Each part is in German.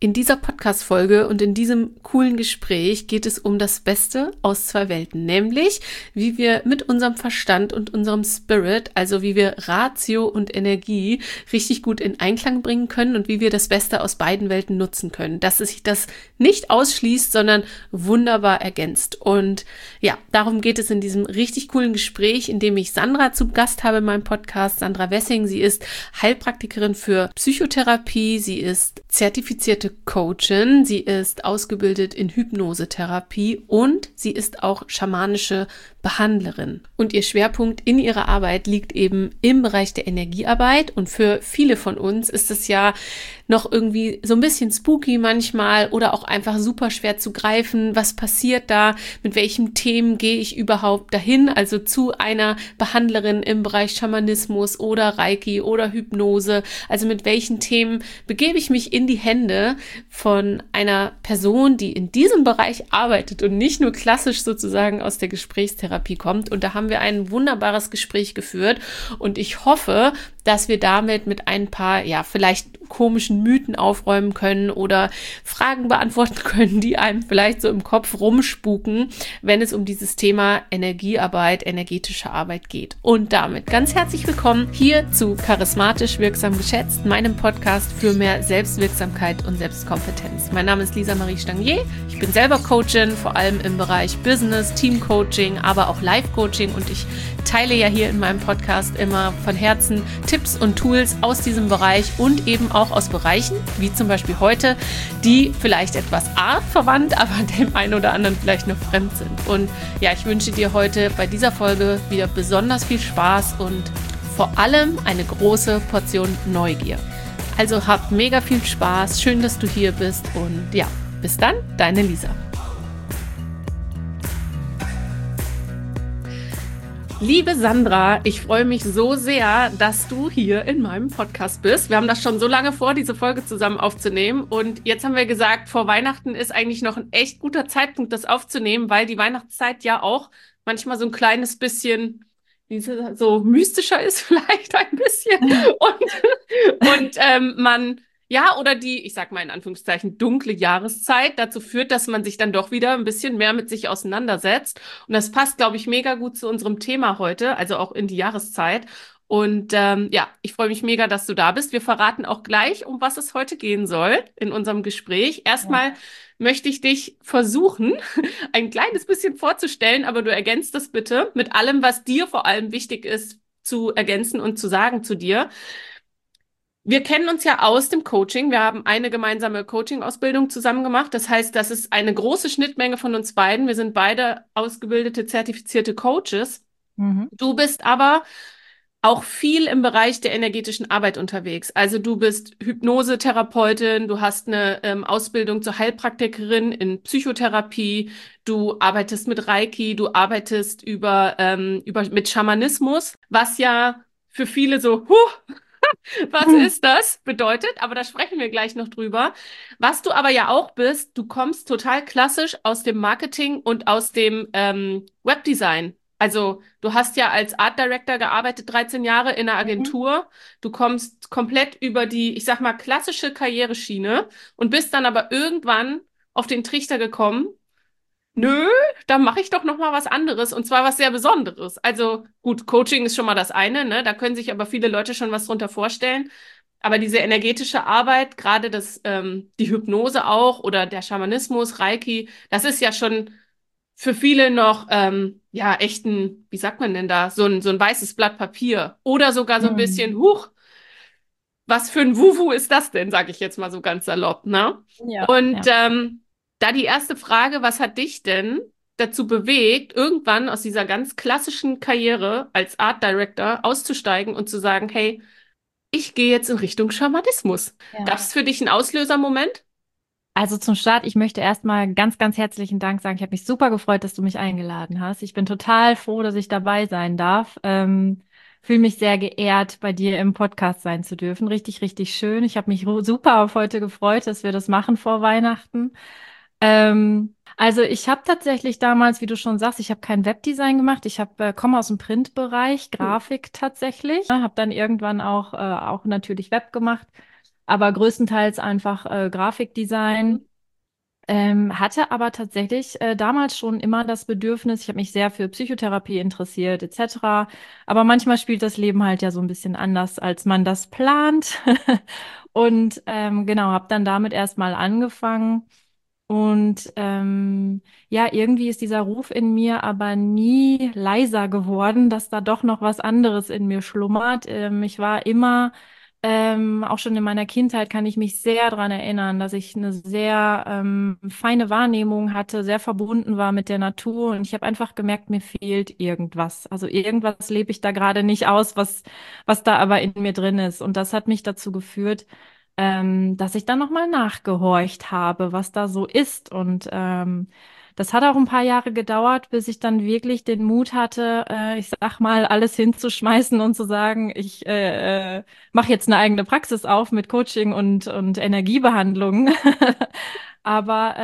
In dieser Podcast-Folge und in diesem coolen Gespräch geht es um das Beste aus zwei Welten, nämlich wie wir mit unserem Verstand und unserem Spirit, also wie wir Ratio und Energie richtig gut in Einklang bringen können und wie wir das Beste aus beiden Welten nutzen können, dass es sich das nicht ausschließt, sondern wunderbar ergänzt. Und ja, darum geht es in diesem richtig coolen Gespräch, in dem ich Sandra zu Gast habe in meinem Podcast. Sandra Wessing, sie ist Heilpraktikerin für Psychotherapie, sie ist zertifizierte Coachin, sie ist ausgebildet in Hypnosetherapie und sie ist auch schamanische Behandlerin. Und ihr Schwerpunkt in ihrer Arbeit liegt eben im Bereich der Energiearbeit. Und für viele von uns ist es ja noch irgendwie so ein bisschen spooky manchmal oder auch einfach super schwer zu greifen. Was passiert da? Mit welchen Themen gehe ich überhaupt dahin? Also zu einer Behandlerin im Bereich Schamanismus oder Reiki oder Hypnose. Also mit welchen Themen begebe ich mich in die Hände von einer Person, die in diesem Bereich arbeitet und nicht nur klassisch sozusagen aus der Gesprächstherapie kommt. Und da haben wir ein wunderbares Gespräch geführt. Und ich hoffe, dass wir damit mit ein paar, ja, vielleicht komischen Mythen aufräumen können oder Fragen beantworten können, die einem vielleicht so im Kopf rumspuken, wenn es um dieses Thema Energiearbeit, energetische Arbeit geht. Und damit ganz herzlich willkommen hier zu Charismatisch Wirksam Geschätzt, meinem Podcast für mehr Selbstwirksamkeit und Selbstkompetenz. Mein Name ist Lisa Marie Stangier. Ich bin selber Coachin, vor allem im Bereich Business, Teamcoaching, aber auch Life-Coaching, und ich teile ja hier in meinem Podcast immer von Herzen Tipps und Tools aus diesem Bereich und eben auch aus Bereichen, wie zum Beispiel heute, die vielleicht etwas artverwandt, aber dem einen oder anderen vielleicht noch fremd sind. Und ja, ich wünsche dir heute bei dieser Folge wieder besonders viel Spaß und vor allem eine große Portion Neugier. Also hab mega viel Spaß, schön, dass du hier bist und ja, bis dann, deine Lisa. Liebe Sandra, ich freue mich so sehr, dass du hier in meinem Podcast bist. Wir haben das schon so lange vor, diese Folge zusammen aufzunehmen. Und jetzt haben wir gesagt, vor Weihnachten ist eigentlich noch ein echt guter Zeitpunkt, das aufzunehmen, weil die Weihnachtszeit ja auch manchmal so ein kleines bisschen so mystischer ist, vielleicht ein bisschen. Und man... Ja, oder die, ich sag mal in Anführungszeichen, dunkle Jahreszeit dazu führt, dass man sich dann doch wieder ein bisschen mehr mit sich auseinandersetzt. Und das passt, glaube ich, mega gut zu unserem Thema heute, also auch in die Jahreszeit. Und ja, ich freue mich mega, dass du da bist. Wir verraten auch gleich, um was es heute gehen soll in unserem Gespräch. Erstmal möchte ich dich versuchen, ein kleines bisschen vorzustellen, aber du ergänzt das bitte mit allem, was dir vor allem wichtig ist, zu ergänzen und zu sagen zu dir. Wir kennen uns ja aus dem Coaching. Wir haben eine gemeinsame Coaching-Ausbildung zusammen gemacht. Das heißt, das ist eine große Schnittmenge von uns beiden. Wir sind beide ausgebildete, zertifizierte Coaches. Du bist aber auch viel im Bereich der energetischen Arbeit unterwegs. Also du bist Hypnosetherapeutin, du hast eine Ausbildung zur Heilpraktikerin in Psychotherapie, du arbeitest mit Reiki, du arbeitest mit Schamanismus, was ja für viele so, was ist das? Bedeutet, aber da sprechen wir gleich noch drüber. Was du aber ja auch bist, du kommst total klassisch aus dem Marketing und aus dem Webdesign. Also du hast ja als Art Director gearbeitet, 13 Jahre in einer Agentur. Du kommst komplett über die, ich sag mal, klassische Karriereschiene und bist dann aber irgendwann auf den Trichter gekommen, nö, da mache ich doch noch mal was anderes, und zwar was sehr Besonderes. Also gut, Coaching ist schon mal das eine, ne? Da können sich aber viele Leute schon was drunter vorstellen. Aber diese energetische Arbeit, gerade die Hypnose auch oder der Schamanismus, Reiki, das ist ja schon für viele noch ja echt ein, wie sagt man denn da, so ein weißes Blatt Papier oder sogar so ein bisschen, was für ein Wuhu ist das denn, sage ich jetzt mal so ganz salopp, ne? Ja, Und ja. da die erste Frage, was hat dich denn dazu bewegt, irgendwann aus dieser ganz klassischen Karriere als Art Director auszusteigen und zu sagen, hey, ich gehe jetzt in Richtung Schamanismus? Ja. Gab es für dich einen Auslösermoment? Also zum Start, ich möchte erstmal ganz, ganz herzlichen Dank sagen. Ich habe mich super gefreut, dass du mich eingeladen hast. Ich bin total froh, dass ich dabei sein darf. Fühle mich sehr geehrt, bei dir im Podcast sein zu dürfen. Richtig, richtig schön. Ich habe mich super auf heute gefreut, dass wir das machen vor Weihnachten. Also ich habe tatsächlich damals, wie du schon sagst, ich habe kein Webdesign gemacht. Ich komme aus dem Printbereich, Hm. Grafik tatsächlich. Habe dann irgendwann auch natürlich Web gemacht. aber größtenteils einfach Mhm. Grafikdesign. Hatte aber tatsächlich damals schon immer das Bedürfnis, ich habe mich sehr für Psychotherapie interessiert, etc. Aber manchmal spielt das Leben halt ja so ein bisschen anders, als man das plant. Und genau, habe dann damit erstmal angefangen. Und ja, irgendwie ist dieser Ruf in mir aber nie leiser geworden, dass da doch noch was anderes in mir schlummert. Ich war immer, auch schon in meiner Kindheit kann ich mich sehr daran erinnern, dass ich eine sehr feine Wahrnehmung hatte, sehr verbunden war mit der Natur. Und ich habe einfach gemerkt, mir fehlt irgendwas. Also irgendwas lebe ich da gerade nicht aus, was da aber in mir drin ist. Und das hat mich dazu geführt, dass ich dann nochmal nachgehorcht habe, was da so ist. Und das hat auch ein paar Jahre gedauert, bis ich dann wirklich den Mut hatte, ich sag mal, alles hinzuschmeißen und zu sagen, ich mache jetzt eine eigene Praxis auf mit Coaching und Energiebehandlung. Aber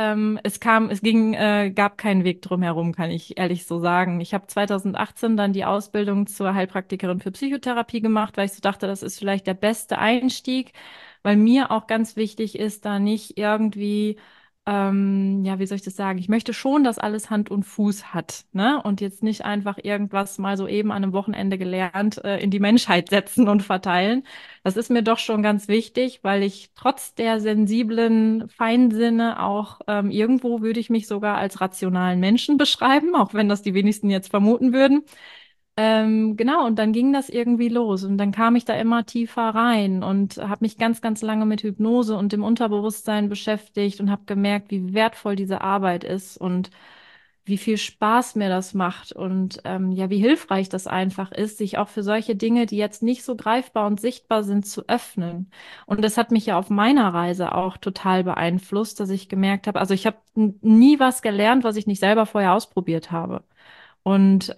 gab keinen Weg drum herum, kann ich ehrlich so sagen. Ich habe 2018 dann die Ausbildung zur Heilpraktikerin für Psychotherapie gemacht, weil ich so dachte, das ist vielleicht der beste Einstieg, weil mir auch ganz wichtig ist, da nicht irgendwie, ja, wie soll ich das sagen? Ich möchte schon, dass alles Hand und Fuß hat, ne? Und jetzt nicht einfach irgendwas mal so eben an einem Wochenende gelernt, in die Menschheit setzen und verteilen. Das ist mir doch schon ganz wichtig, weil ich trotz der sensiblen Feinsinne auch irgendwo würde ich mich sogar als rationalen Menschen beschreiben, auch wenn das die wenigsten jetzt vermuten würden. Genau, und dann ging das irgendwie los und dann kam ich da immer tiefer rein und habe mich ganz, ganz lange mit Hypnose und dem Unterbewusstsein beschäftigt und habe gemerkt, wie wertvoll diese Arbeit ist und wie viel Spaß mir das macht und ja, wie hilfreich das einfach ist, sich auch für solche Dinge, die jetzt nicht so greifbar und sichtbar sind, zu öffnen. Und das hat mich ja auf meiner Reise auch total beeinflusst, dass ich gemerkt habe, also ich habe nie was gelernt, was ich nicht selber vorher ausprobiert habe. Und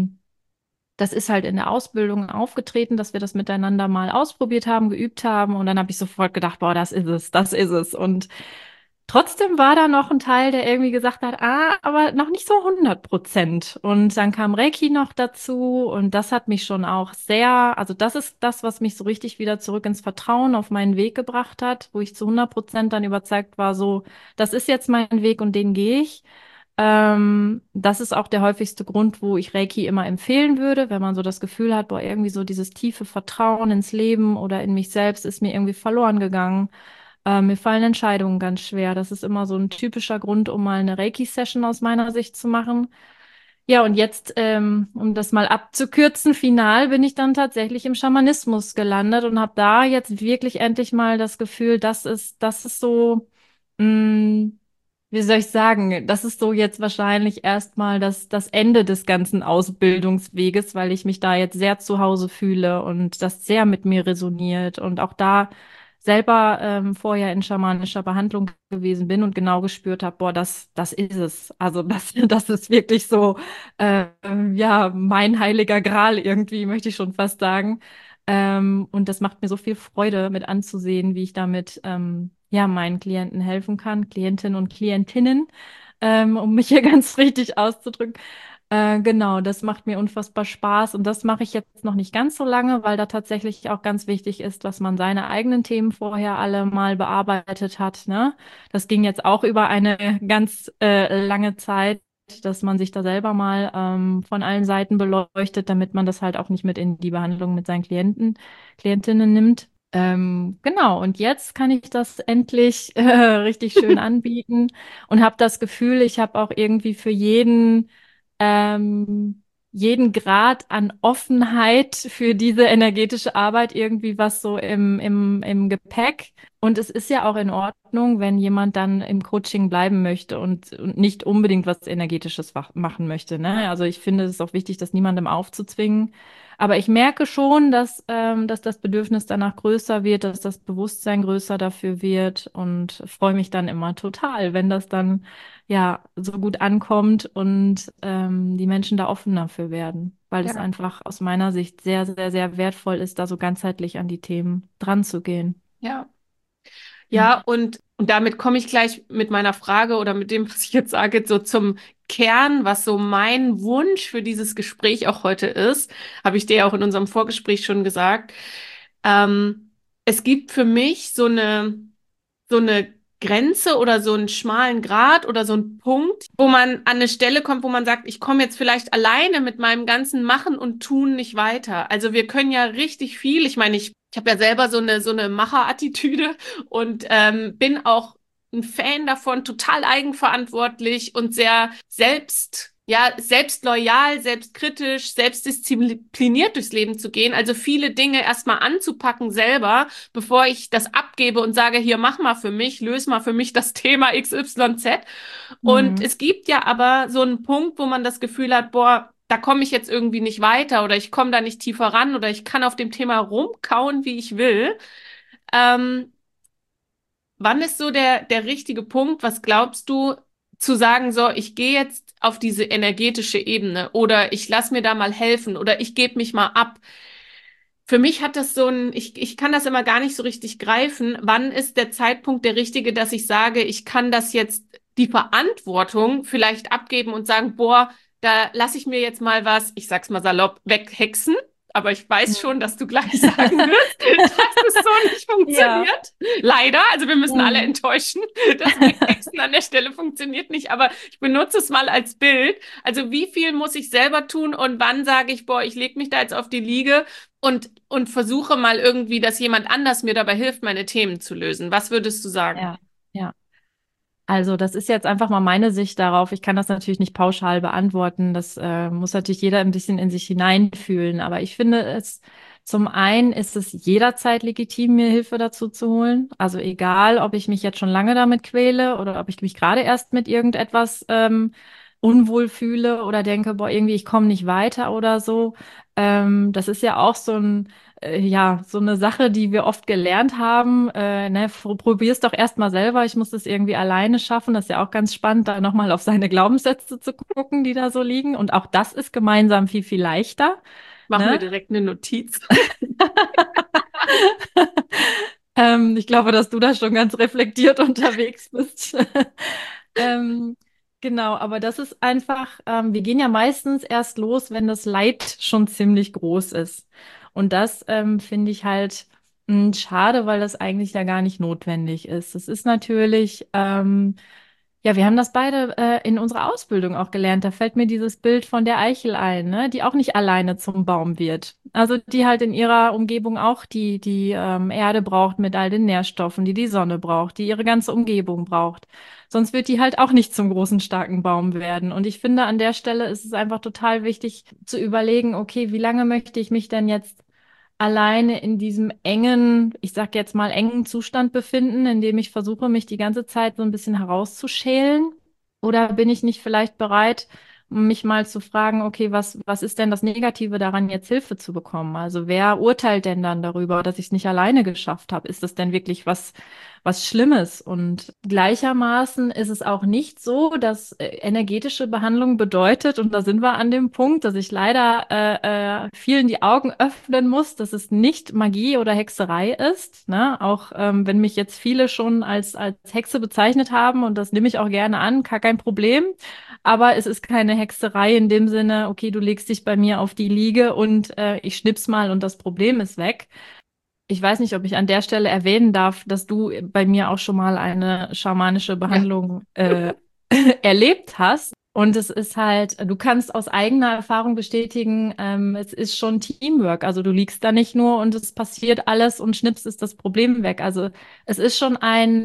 das ist halt in der Ausbildung aufgetreten, dass wir das miteinander mal ausprobiert haben, geübt haben. Und dann habe ich sofort gedacht, boah, das ist es, das ist es. Und trotzdem war da noch ein Teil, der irgendwie gesagt hat, aber noch nicht so 100%. Und dann kam Reiki noch dazu und das hat mich schon auch sehr, also das ist das, was mich so richtig wieder zurück ins Vertrauen auf meinen Weg gebracht hat, wo ich zu 100% dann überzeugt war, so, das ist jetzt mein Weg und den gehe ich. Das ist auch der häufigste Grund, wo ich Reiki immer empfehlen würde, wenn man so das Gefühl hat, boah, irgendwie so dieses tiefe Vertrauen ins Leben oder in mich selbst ist mir irgendwie verloren gegangen. Mir fallen Entscheidungen ganz schwer. Das ist immer so ein typischer Grund, um mal eine Reiki-Session aus meiner Sicht zu machen. Ja, und jetzt, um das mal abzukürzen, final bin ich dann tatsächlich im Schamanismus gelandet und habe da jetzt wirklich endlich mal das Gefühl, das ist so, mh, wie soll ich sagen, das ist so jetzt wahrscheinlich erstmal das Ende des ganzen Ausbildungsweges, weil ich mich da jetzt sehr zu Hause fühle und das sehr mit mir resoniert und auch da selber vorher in schamanischer Behandlung gewesen bin und genau gespürt habe, boah, das ist es. Also das ist wirklich so, ja, mein heiliger Gral irgendwie, möchte ich schon fast sagen. Und das macht mir so viel Freude mit anzusehen, wie ich damit ja meinen Klienten helfen kann, Klientinnen und Klientinnen, um mich hier ganz richtig auszudrücken. Genau, das macht mir unfassbar Spaß und das mache ich jetzt noch nicht ganz so lange, weil da tatsächlich auch ganz wichtig ist, dass man seine eigenen Themen vorher alle mal bearbeitet hat, ne? Das ging jetzt auch über eine ganz lange Zeit, dass man sich da selber mal von allen Seiten beleuchtet, damit man das halt auch nicht mit in die Behandlung mit seinen Klientinnen nimmt. Genau, und jetzt kann ich das endlich richtig schön anbieten und habe das Gefühl, ich habe auch irgendwie für jeden Grad an Offenheit für diese energetische Arbeit irgendwie was so im Gepäck. Und es ist ja auch in Ordnung, wenn jemand dann im Coaching bleiben möchte und nicht unbedingt was Energetisches machen möchte, ne? Also ich finde es ist auch wichtig, das niemandem aufzuzwingen. Aber ich merke schon, dass das Bedürfnis danach größer wird, dass das Bewusstsein größer dafür wird und freue mich dann immer total, wenn das dann ja so gut ankommt und die Menschen da offen dafür werden, weil es Ja, einfach aus meiner Sicht sehr, sehr, sehr wertvoll ist, da so ganzheitlich an die Themen dran zu gehen. ja. Ja. Ja, und damit komme ich gleich mit meiner Frage oder mit dem, was ich jetzt sage, so zum Kern, was so mein Wunsch für dieses Gespräch auch heute ist. Habe ich dir ja auch in unserem Vorgespräch schon gesagt. Ähm, es gibt für mich so eine Grenze oder so einen schmalen Grat oder so einen Punkt, wo man an eine Stelle kommt, wo man sagt, ich komme jetzt vielleicht alleine mit meinem ganzen Machen und Tun nicht weiter. Also wir können ja richtig viel. Ich meine, ich habe ja selber so eine Macherattitüde und bin auch ein Fan davon, total eigenverantwortlich und sehr selbstloyal, selbstkritisch, selbstdiszipliniert durchs Leben zu gehen. Also viele Dinge erstmal anzupacken selber, bevor ich das abgebe und sage, hier, mach mal für mich, löse mal für mich das Thema XYZ. Und Mhm. es gibt ja aber so einen Punkt, wo man das Gefühl hat, boah, da komme ich jetzt irgendwie nicht weiter oder ich komme da nicht tiefer ran oder ich kann auf dem Thema rumkauen, wie ich will. Ähm, Wann ist so der richtige Punkt? Was glaubst du, zu sagen, so, ich gehe jetzt auf diese energetische Ebene oder ich lass mir da mal helfen oder ich gebe mich mal ab? Für mich hat das ich kann das immer gar nicht so richtig greifen. Wann ist der Zeitpunkt der richtige, dass ich sage, ich kann das jetzt die Verantwortung vielleicht abgeben und sagen, boah, da lasse ich mir jetzt mal was, ich sag's mal salopp, weghexen. Aber ich weiß schon, dass du gleich sagen wirst, dass es so nicht Ja. funktioniert. Leider. Also wir müssen alle Mhm. enttäuschen. Das Weghexen an der Stelle funktioniert nicht. Aber ich benutze es mal als Bild. Also wie viel muss ich selber tun und wann sage ich, boah, ich lege mich da jetzt auf die Liege und versuche mal irgendwie, dass jemand anders mir dabei hilft, meine Themen zu lösen. Was würdest du sagen? Ja, ja. Also das ist jetzt einfach mal meine Sicht darauf. Ich kann das natürlich nicht pauschal beantworten. Das muss natürlich jeder ein bisschen in sich hineinfühlen. Aber ich finde es, zum einen ist es jederzeit legitim, mir Hilfe dazu zu holen. Also egal, ob ich mich jetzt schon lange damit quäle oder ob ich mich gerade erst mit irgendetwas unwohl fühle oder denke, boah, irgendwie ich komme nicht weiter oder so. Das ist ja auch ja, so eine Sache, die wir oft gelernt haben. Ne, probier's doch erst mal selber. Ich muss das irgendwie alleine schaffen. Das ist ja auch ganz spannend, da nochmal auf seine Glaubenssätze zu gucken, die da so liegen. Und auch das ist gemeinsam viel, viel leichter. Mach mir Ne? direkt eine Notiz. Ich glaube, dass du da schon ganz reflektiert unterwegs bist. Ähm, genau, aber das ist einfach, wir gehen ja meistens erst los, wenn das Leid schon ziemlich groß ist. Und das finde ich halt schade, weil das eigentlich ja gar nicht notwendig ist. Es ist natürlich, ja, wir haben das beide in unserer Ausbildung auch gelernt. Da fällt mir dieses Bild von der Eichel ein, ne? Die auch nicht alleine zum Baum wird. Also die halt in ihrer Umgebung auch die Erde braucht mit all den Nährstoffen, die die Sonne braucht, die ihre ganze Umgebung braucht. Sonst wird die halt auch nicht zum großen, starken Baum werden. Und ich finde, an der Stelle ist es einfach total wichtig zu überlegen, okay, wie lange möchte ich mich denn jetzt alleine in diesem engen, ich sag jetzt mal engen Zustand befinden, in dem ich versuche, mich die ganze Zeit so ein bisschen herauszuschälen? Oder bin ich nicht vielleicht bereit, mich mal zu fragen, okay, was ist denn das Negative daran, jetzt Hilfe zu bekommen? Also wer urteilt denn dann darüber, dass ich es nicht alleine geschafft habe? Ist das denn wirklich was Schlimmes? Und gleichermaßen ist es auch nicht so, dass energetische Behandlung bedeutet, und da sind wir an dem Punkt, dass ich leider vielen die Augen öffnen muss, dass es nicht Magie oder Hexerei ist. Ne? Auch wenn mich jetzt viele schon als Hexe bezeichnet haben, und das nehme ich auch gerne an, gar kein Problem. Aber es ist keine Hexerei in dem Sinne, okay, du legst dich bei mir auf die Liege und ich schnips mal und das Problem ist weg. Ich weiß nicht, ob ich an der Stelle erwähnen darf, dass du bei mir auch schon mal eine schamanische Ja. Behandlung erlebt hast. Und es ist halt, du kannst aus eigener Erfahrung bestätigen, es ist schon Teamwork. Also du liegst da nicht nur und es passiert alles und schnips ist das Problem weg. Also es ist schon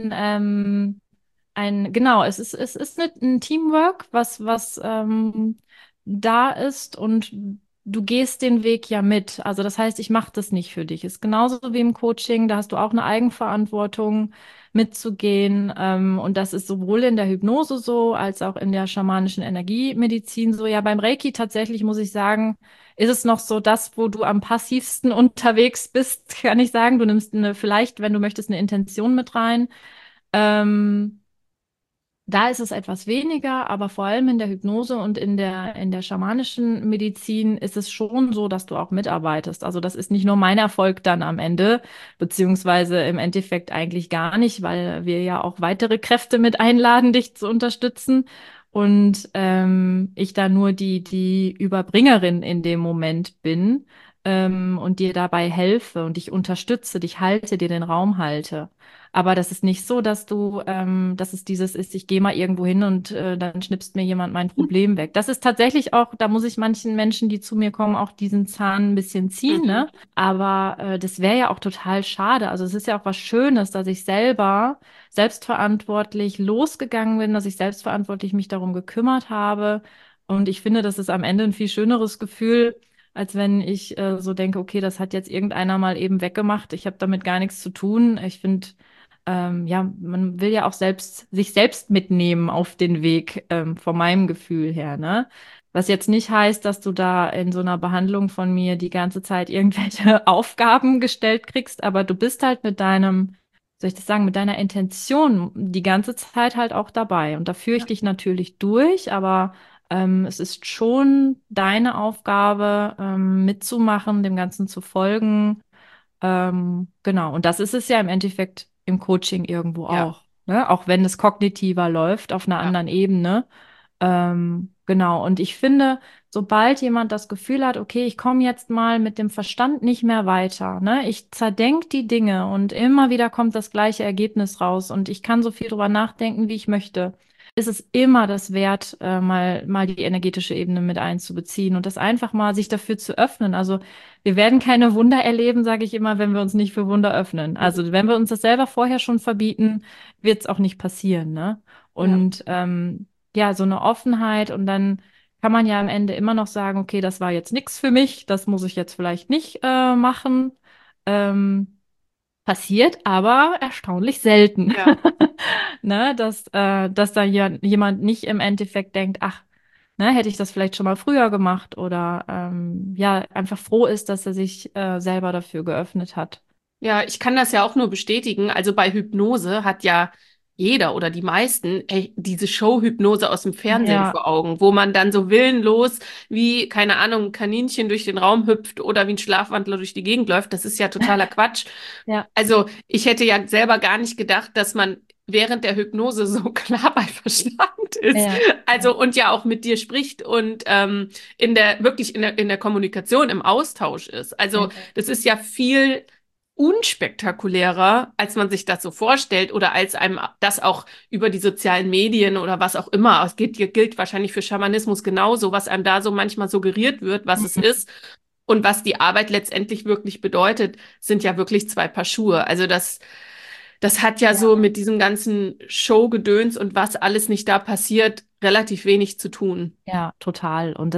genau, es ist ein Teamwork, was da ist, und du gehst den Weg ja mit. Also das heißt, ich mache das nicht für dich. Ist genauso wie im Coaching, da hast du auch eine Eigenverantwortung mitzugehen. Und das ist sowohl in der Hypnose so, als auch in der schamanischen Energiemedizin so. Ja, beim Reiki tatsächlich muss ich sagen, ist es noch so das, wo du am passivsten unterwegs bist, kann ich sagen. Du nimmst vielleicht, wenn du möchtest, eine Intention mit rein. Ähm, Da ist es etwas weniger, aber vor allem in der Hypnose und in der schamanischen Medizin ist es schon so, dass du auch mitarbeitest. Also das ist nicht nur mein Erfolg dann am Ende, beziehungsweise im Endeffekt eigentlich gar nicht, weil wir ja auch weitere Kräfte mit einladen, dich zu unterstützen. Und ich da nur die Überbringerin in dem Moment bin. und dir dabei helfe und dich unterstütze, dich halte, dir den Raum halte. Aber das ist nicht so, dass es dieses ist, ich gehe mal irgendwo hin und dann schnipst mir jemand mein Problem weg. Das ist tatsächlich auch, da muss ich manchen Menschen, die zu mir kommen, auch diesen Zahn ein bisschen ziehen, Mhm. ne? Aber das wäre ja auch total schade. Also es ist ja auch was Schönes, dass ich selber selbstverantwortlich losgegangen bin, dass ich selbstverantwortlich mich darum gekümmert habe. Und ich finde, das ist am Ende ein viel schöneres Gefühl, als wenn ich so denke, okay, das hat jetzt irgendeiner mal eben weggemacht. Ich habe damit gar nichts zu tun. Ich finde, ja, man will ja auch sich selbst mitnehmen auf den Weg, von meinem Gefühl her, ne? Was jetzt nicht heißt, dass du da in so einer Behandlung von mir die ganze Zeit irgendwelche Aufgaben gestellt kriegst, aber du bist halt mit deinem, soll ich das sagen, mit deiner Intention die ganze Zeit halt auch dabei. Und da führe ich Ja. dich natürlich durch, aber es ist schon deine Aufgabe, mitzumachen, dem Ganzen zu folgen. Genau. Und das ist es ja im Endeffekt im Coaching irgendwo Ja, auch, ne? Auch wenn es kognitiver läuft auf einer ja, anderen Ebene. Genau. Und ich finde, sobald jemand das Gefühl hat, okay, ich komme jetzt mal mit dem Verstand nicht mehr weiter, ne? Ich zerdenk die Dinge und immer wieder kommt das gleiche Ergebnis raus und ich kann so viel drüber nachdenken, wie ich möchte, ist es immer das wert, mal die energetische Ebene mit einzubeziehen und das einfach mal sich dafür zu öffnen. Also wir werden keine Wunder erleben, sage ich immer, wenn wir uns nicht für Wunder öffnen. mhm. Also wenn wir uns das selber vorher schon verbieten, wird es auch nicht passieren, ne? Ja, Und ja, so eine Offenheit und dann kann man ja am Ende immer noch sagen, okay, das war jetzt nichts für mich, das muss ich jetzt vielleicht nicht machen. Ähm, Passiert aber erstaunlich selten, ja. ne? Dass da jemand nicht im Endeffekt denkt, ach, ne, hätte ich das vielleicht schon mal früher gemacht oder ja, einfach froh ist, dass er sich selber dafür geöffnet hat. Ja, ich kann das ja auch nur bestätigen. Also bei Hypnose hat ja jeder oder die meisten diese Show-Hypnose aus dem Fernsehen Ja, vor Augen, wo man dann so willenlos wie, keine Ahnung, ein Kaninchen durch den Raum hüpft oder wie ein Schlafwandler durch die Gegend läuft. Das ist ja totaler Quatsch. ja, Also ich hätte ja selber gar nicht gedacht, dass man während der Hypnose so klar bei Verstand ist. ja, Also und ja auch mit dir spricht und wirklich in der Kommunikation, im Austausch ist. Also ja. das ist ja viel unspektakulärer, als man sich das so vorstellt oder als einem das auch über die sozialen Medien oder was auch immer, es gilt wahrscheinlich für Schamanismus genauso, was einem da so manchmal suggeriert wird, was es Mhm. ist und was die Arbeit letztendlich wirklich bedeutet, sind ja wirklich zwei Paar Schuhe. Also das hat ja Ja. so mit diesem ganzen Showgedöns und was alles nicht da passiert, relativ wenig zu tun. Ja, total. Und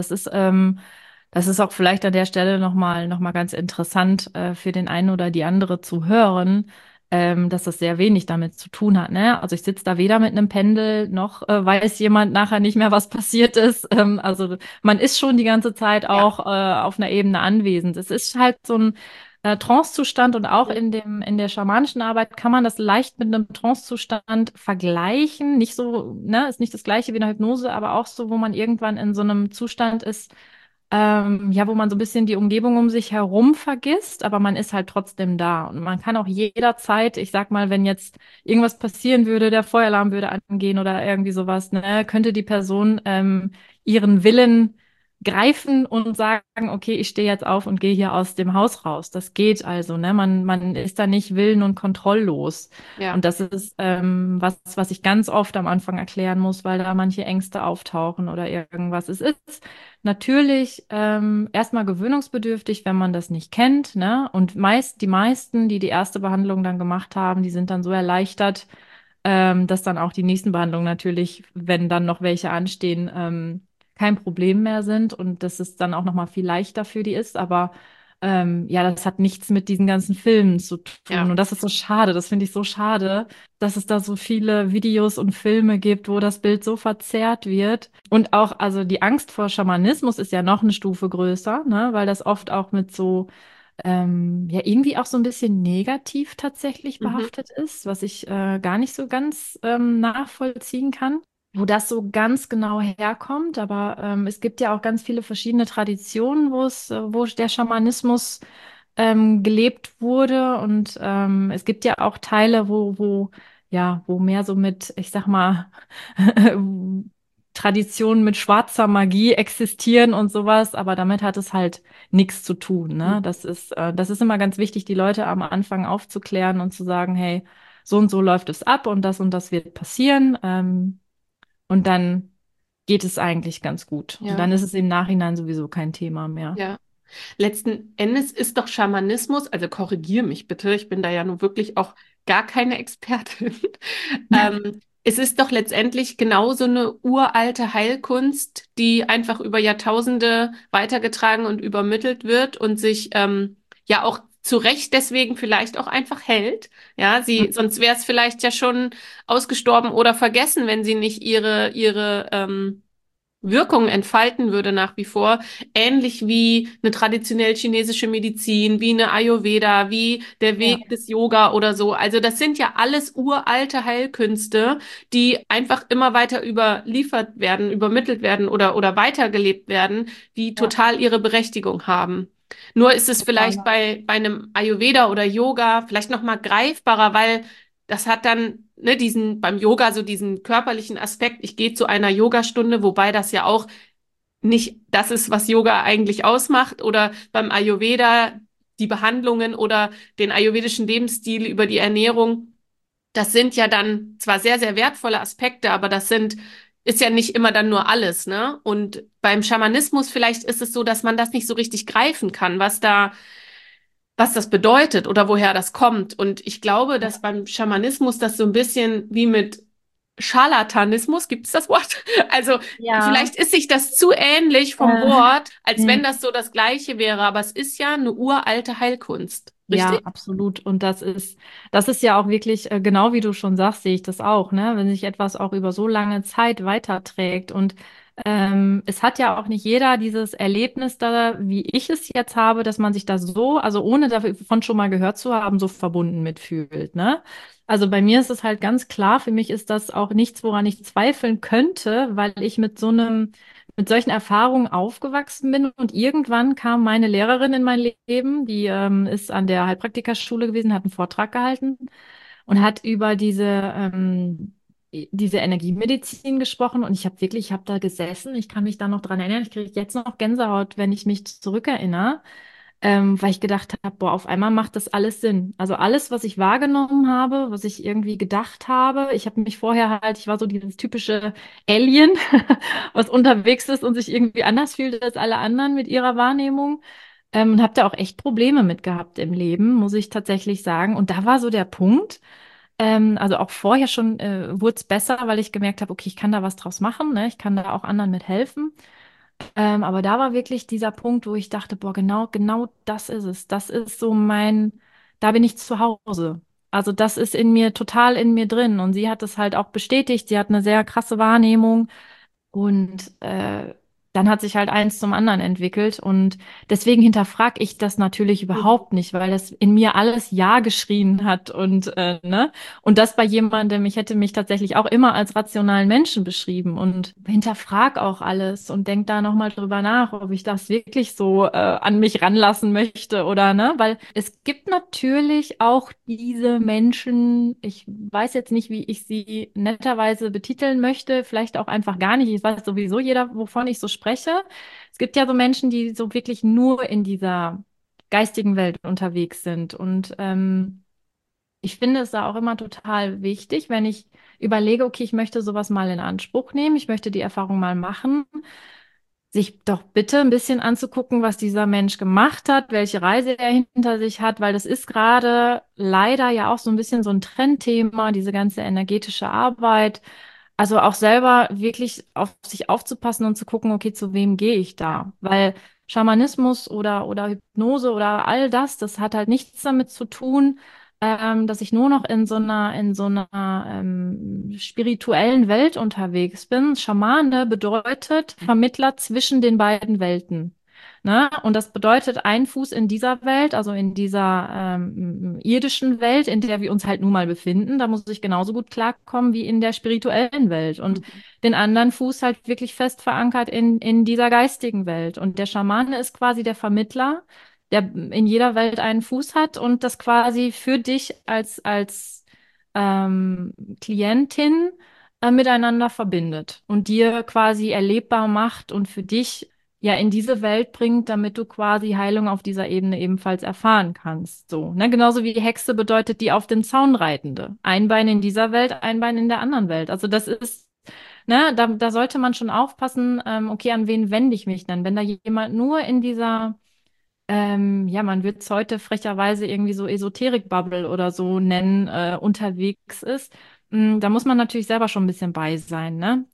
das ist auch vielleicht an der Stelle noch mal ganz interessant für den einen oder die andere zu hören, dass das sehr wenig damit zu tun hat. Ne? Also ich sitze da weder mit einem Pendel noch weiß jemand nachher nicht mehr, was passiert ist. Also man ist schon die ganze Zeit Ja. auch auf einer Ebene anwesend. Es ist halt so ein Trancezustand und auch in der schamanischen Arbeit kann man das leicht mit einem Trancezustand vergleichen. Nicht so, ne, ist nicht das gleiche wie eine Hypnose, aber auch so, wo man irgendwann in so einem Zustand ist, ja, wo man so ein bisschen die Umgebung um sich herum vergisst, aber man ist halt trotzdem da. Und man kann auch jederzeit, ich sag mal, wenn jetzt irgendwas passieren würde, der Feueralarm würde angehen oder irgendwie sowas, ne, könnte die Person ihren Willen greifen und sagen, okay, ich stehe jetzt auf und gehe hier aus dem Haus raus. Das geht also, ne? Man ist da nicht willen- und kontrolllos. Ja, Und das ist was ich ganz oft am Anfang erklären muss, weil da manche Ängste auftauchen oder irgendwas. Es ist natürlich erstmal gewöhnungsbedürftig, wenn man das nicht kennt, ne? Und die meisten, die die erste Behandlung dann gemacht haben, die sind dann so erleichtert, dass dann auch die nächsten Behandlungen natürlich, wenn dann noch welche anstehen, kein Problem mehr sind und dass es dann auch noch mal viel leichter für die ist. Aber ja, das hat nichts mit diesen ganzen Filmen zu tun. ja, Und das ist so schade. Das finde ich so schade, dass es da so viele Videos und Filme gibt, wo das Bild so verzerrt wird. Und auch, also die Angst vor Schamanismus ist ja noch eine Stufe größer, ne? Weil das oft auch mit so ja, irgendwie auch so ein bisschen negativ tatsächlich mhm. behaftet ist, was ich gar nicht so ganz nachvollziehen kann, wo das so ganz genau herkommt. Aber es gibt ja auch ganz viele verschiedene Traditionen, wo der Schamanismus gelebt wurde. Und es gibt ja auch Teile, ja, wo mehr so mit, ich sag mal, Traditionen mit schwarzer Magie existieren und sowas, aber damit hat es halt nichts zu tun, ne? Das ist immer ganz wichtig, die Leute am Anfang aufzuklären und zu sagen, hey, so und so läuft es ab und das wird passieren. Und dann geht es eigentlich ganz gut. Und Ja, dann ist es im Nachhinein sowieso kein Thema mehr. ja. Letzten Endes ist doch Schamanismus, also korrigier mich bitte, ich bin da ja nun wirklich auch gar keine Expertin. Es ist doch letztendlich genauso eine uralte Heilkunst, die einfach über Jahrtausende weitergetragen und übermittelt wird und sich ja auch zu Recht deswegen vielleicht auch einfach hält. Ja, sonst wäre es vielleicht ja schon ausgestorben oder vergessen, wenn sie nicht ihre Wirkung entfalten würde nach wie vor, ähnlich wie eine traditionell chinesische Medizin, wie eine Ayurveda, wie der Ja, Weg des Yoga oder so. Also das sind ja alles uralte Heilkünste, die einfach immer weiter überliefert werden, übermittelt werden oder weitergelebt werden, die ja, total ihre Berechtigung haben. Nur ist es vielleicht total. bei einem Ayurveda oder Yoga vielleicht noch mal greifbarer, weil das hat dann, ne, beim Yoga so diesen körperlichen Aspekt. Ich gehe zu einer Yogastunde, wobei das ja auch nicht das ist, was Yoga eigentlich ausmacht. Oder beim Ayurveda die Behandlungen oder den ayurvedischen Lebensstil über die Ernährung. Das sind ja dann zwar sehr, sehr wertvolle Aspekte, aber ist ja nicht immer dann nur alles, ne? Und beim Schamanismus vielleicht ist es so, dass man das nicht so richtig greifen kann, was das bedeutet oder woher das kommt. Und ich glaube, dass beim Schamanismus das so ein bisschen wie mit Scharlatanismus, gibt es das Wort? Also Ja, vielleicht ist sich das zu ähnlich vom äh, Wort, als wenn nee. das so das Gleiche wäre, aber es ist ja eine uralte Heilkunst, Ja, richtig? absolut. Und das ist ja auch wirklich, genau wie du schon sagst, sehe ich das auch, ne? Wenn sich etwas auch über so lange Zeit weiterträgt. Und es hat ja auch nicht jeder dieses Erlebnis da, wie ich es jetzt habe, dass man sich da so, also ohne davon schon mal gehört zu haben, so verbunden mitfühlt, ne? Also bei mir ist es halt ganz klar, für mich ist das auch nichts, woran ich zweifeln könnte, weil ich mit solchen Erfahrungen aufgewachsen bin und irgendwann kam meine Lehrerin in mein Leben, die ist an der Heilpraktikerschule gewesen, hat einen Vortrag gehalten und hat über diese Energiemedizin gesprochen und ich habe da gesessen, ich kann mich da noch dran erinnern, ich kriege jetzt noch Gänsehaut, wenn ich mich zurückerinnere, weil ich gedacht habe, boah, auf einmal macht das alles Sinn. Also alles, was ich wahrgenommen habe, was ich irgendwie gedacht habe, ich habe mich vorher halt, ich war so dieses typische Alien, was unterwegs ist und sich irgendwie anders fühlt als alle anderen mit ihrer Wahrnehmung. Und habe da auch echt Probleme mit gehabt im Leben, muss ich tatsächlich sagen. Und da war so der Punkt, also auch vorher schon wurde es besser, weil ich gemerkt habe, okay, ich kann da was draus machen, ne? Ich kann da auch anderen mit helfen. Aber da war wirklich dieser Punkt, wo ich dachte, boah, genau das ist es. Das ist so da bin ich zu Hause. Also das ist total in mir drin. Und sie hat es halt auch bestätigt. Sie hat eine sehr krasse Wahrnehmung. Und dann hat sich halt eins zum anderen entwickelt. Und deswegen hinterfrage ich das natürlich Mhm. überhaupt nicht, weil das in mir alles Ja geschrien hat. Ne? Und das bei jemandem, ich hätte mich tatsächlich auch immer als rationalen Menschen beschrieben und hinterfrag auch alles und denk da nochmal drüber nach, ob ich das wirklich so an mich ranlassen möchte oder ne? Weil es gibt natürlich auch diese Menschen, ich weiß jetzt nicht, wie ich sie netterweise betiteln möchte, vielleicht auch einfach gar nicht. Ich weiß sowieso jeder, wovon ich so spreche. Es gibt ja so Menschen, die so wirklich nur in dieser geistigen Welt unterwegs sind und ich finde es da auch immer total wichtig, wenn ich überlege, okay, ich möchte sowas mal in Anspruch nehmen, ich möchte die Erfahrung mal machen, sich doch bitte ein bisschen anzugucken, was dieser Mensch gemacht hat, welche Reise er hinter sich hat, weil das ist gerade leider ja auch so ein bisschen so ein Trendthema, diese ganze energetische Arbeit. Also auch selber wirklich auf sich aufzupassen und zu gucken, okay, zu wem gehe ich da? Weil Schamanismus oder Hypnose oder all das, das hat halt nichts damit zu tun, dass ich nur noch in so einer spirituellen Welt unterwegs bin. Schamane bedeutet Vermittler zwischen den beiden Welten. Ne? Und das bedeutet ein Fuß in dieser Welt, also in dieser irdischen Welt, in der wir uns halt nun mal befinden. Da muss ich genauso gut klarkommen wie in der spirituellen Welt. Und Mhm. den anderen Fuß halt wirklich fest verankert in dieser geistigen Welt. Und der Schamane ist quasi der Vermittler, der in jeder Welt einen Fuß hat und das quasi für dich als Klientin miteinander verbindet und dir quasi erlebbar macht und für dich ja in diese Welt bringt, damit du quasi Heilung auf dieser Ebene ebenfalls erfahren kannst. So, ne? Genauso wie die Hexe bedeutet die auf dem Zaun Reitende. Ein Bein in dieser Welt, ein Bein in der anderen Welt. Also das ist, ne, da sollte man schon aufpassen, okay, an wen wende ich mich denn? Wenn da jemand nur in dieser ja, man wird es heute frecherweise irgendwie so Esoterik-Bubble oder so nennen, unterwegs ist. Da muss man natürlich selber schon ein bisschen bei sein, ne?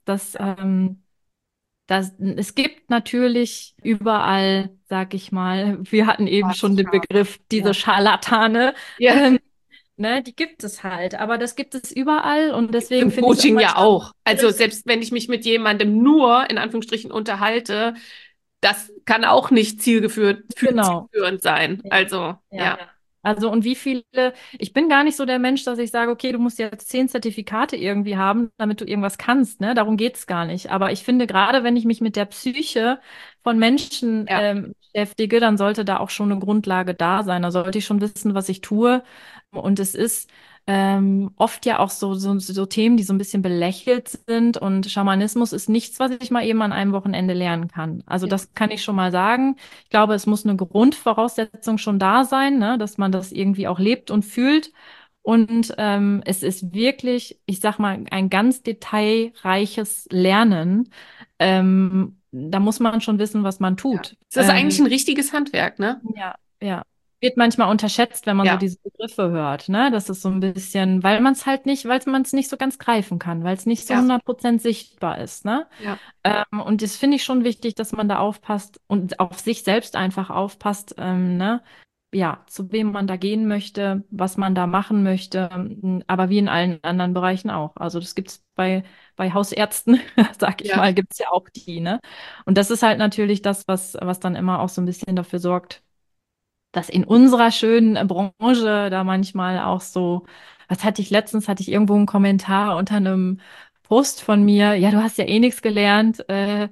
Es gibt natürlich überall, sag ich mal, wir hatten eben Schwarze schon den Schafe. Begriff, diese Ja. Scharlatane, Ja. ne? Die gibt es halt, aber das gibt es überall und deswegen Im finde ich es auch Coaching ja manchmal auch. Also schwierig. selbst wenn ich mich mit jemandem nur in Anführungsstrichen unterhalte, das kann auch nicht Genau. zielführend sein. Ja. Also, Ja. ja, Also, und wie viele, ich bin gar nicht so der Mensch, dass ich sage, okay, du musst jetzt 10 Zertifikate irgendwie haben, damit du irgendwas kannst, ne? Darum geht's gar nicht. Aber ich finde, gerade wenn ich mich mit der Psyche von Menschen ja, beschäftige, dann sollte da auch schon eine Grundlage da sein. Da sollte ich schon wissen, was ich tue. Und es ist oft ja auch so Themen, die so ein bisschen belächelt sind. Und Schamanismus ist nichts, was ich mal eben an einem Wochenende lernen kann. Also ja, das kann ich schon mal sagen. Ich glaube, es muss eine Grundvoraussetzung schon da sein, ne, dass man das irgendwie auch lebt und fühlt. Und es ist wirklich, ich sag mal, ein ganz detailreiches Lernen. Da muss man schon wissen, was man ja. tut. Es ist eigentlich ein richtiges Handwerk, ne? Ja, ja. Wird manchmal unterschätzt, wenn man so Ja, diese Begriffe hört, ne? Das ist so ein bisschen, weil man es halt nicht, weil man es nicht so ganz greifen kann, weil es nicht so ja, 100% sichtbar ist, ne? ja, Und das finde ich schon wichtig, dass man da aufpasst und auf sich selbst einfach aufpasst, ne? Ja, zu wem man da gehen möchte, was man da machen möchte, aber wie in allen anderen Bereichen auch. Also das gibt's bei Hausärzten, sag ich ja, mal, gibt's ja auch die, ne? Und das ist halt natürlich das, was dann immer auch so ein bisschen dafür sorgt, dass in unserer schönen Branche da manchmal auch so, was hatte ich letztens, hatte ich irgendwo einen Kommentar unter einem Post von mir, ja, du hast ja eh nichts gelernt.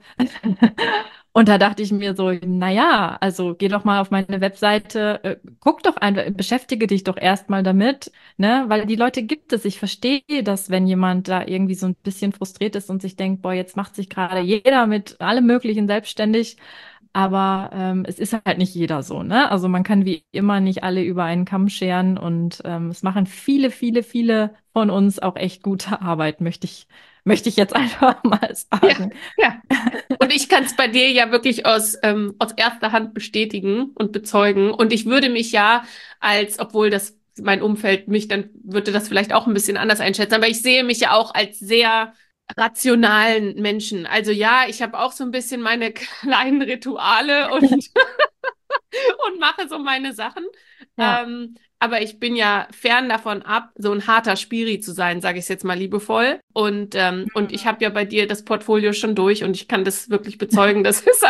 Und da dachte ich mir so, naja, also geh doch mal auf meine Webseite, guck doch einfach, beschäftige dich doch erstmal damit, ne? Weil die Leute gibt es. Ich verstehe das, wenn jemand da irgendwie so ein bisschen frustriert ist und sich denkt, boah, jetzt macht sich gerade jeder mit allem Möglichen selbstständig. Aber es ist halt nicht jeder so, ne? Also man kann wie immer nicht alle über einen Kamm scheren und es machen viele, viele, viele von uns auch echt gute Arbeit, möchte ich jetzt einfach mal ja, sagen. ja. Und ich kann es bei dir ja wirklich aus erster Hand bestätigen und bezeugen. Und ich würde mich ja obwohl das mein Umfeld mich, dann würde das vielleicht auch ein bisschen anders einschätzen, aber ich sehe mich ja auch als sehr rationalen Menschen. Also ja, ich habe auch so ein bisschen meine kleinen Rituale und mache so meine Sachen. Ja. Aber ich bin ja fern davon ab, so ein harter Spiri zu sein, sage ich es jetzt mal liebevoll. Und ich habe ja bei dir das Portfolio schon durch und ich kann das wirklich bezeugen.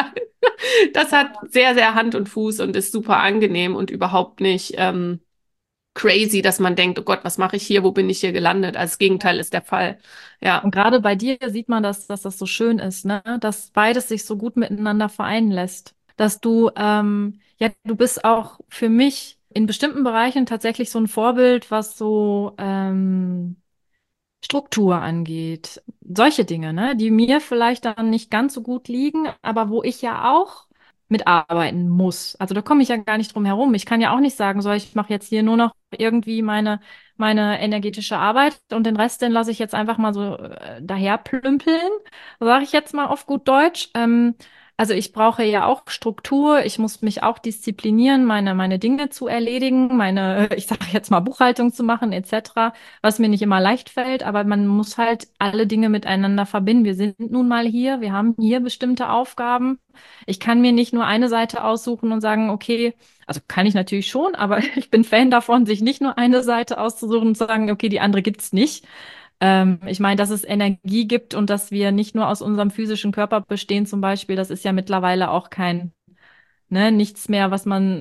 Das hat sehr, sehr Hand und Fuß und ist super angenehm und überhaupt nicht crazy, dass man denkt, oh Gott, was mache ich hier? Wo bin ich hier gelandet? Also das Gegenteil ist der Fall. Ja, Und gerade bei dir sieht man, dass das so schön ist, ne? Dass beides sich so gut miteinander vereinen lässt. Dass du, ja, du bist auch für mich in bestimmten Bereichen tatsächlich so ein Vorbild, was so Struktur angeht. Solche Dinge, ne? Die mir vielleicht dann nicht ganz so gut liegen, aber wo ich ja auch mitarbeiten muss. Also da komme ich ja gar nicht drum herum. Ich kann ja auch nicht sagen, so, ich mache jetzt hier nur noch irgendwie meine energetische Arbeit und den Rest, den lasse ich jetzt einfach mal so daher plümpeln, sage ich jetzt mal auf gut Deutsch. Also ich brauche ja auch Struktur, ich muss mich auch disziplinieren, meine Dinge zu erledigen, ich sage jetzt mal Buchhaltung zu machen, etc., was mir nicht immer leicht fällt, aber man muss halt alle Dinge miteinander verbinden. Wir sind nun mal hier, wir haben hier bestimmte Aufgaben. Ich kann mir nicht nur eine Seite aussuchen und sagen, okay, also kann ich natürlich schon, aber ich bin Fan davon, sich nicht nur eine Seite auszusuchen und zu sagen, okay, die andere gibt's nicht. Ich meine, dass es Energie gibt und dass wir nicht nur aus unserem physischen Körper bestehen, zum Beispiel, das ist ja mittlerweile auch nichts mehr,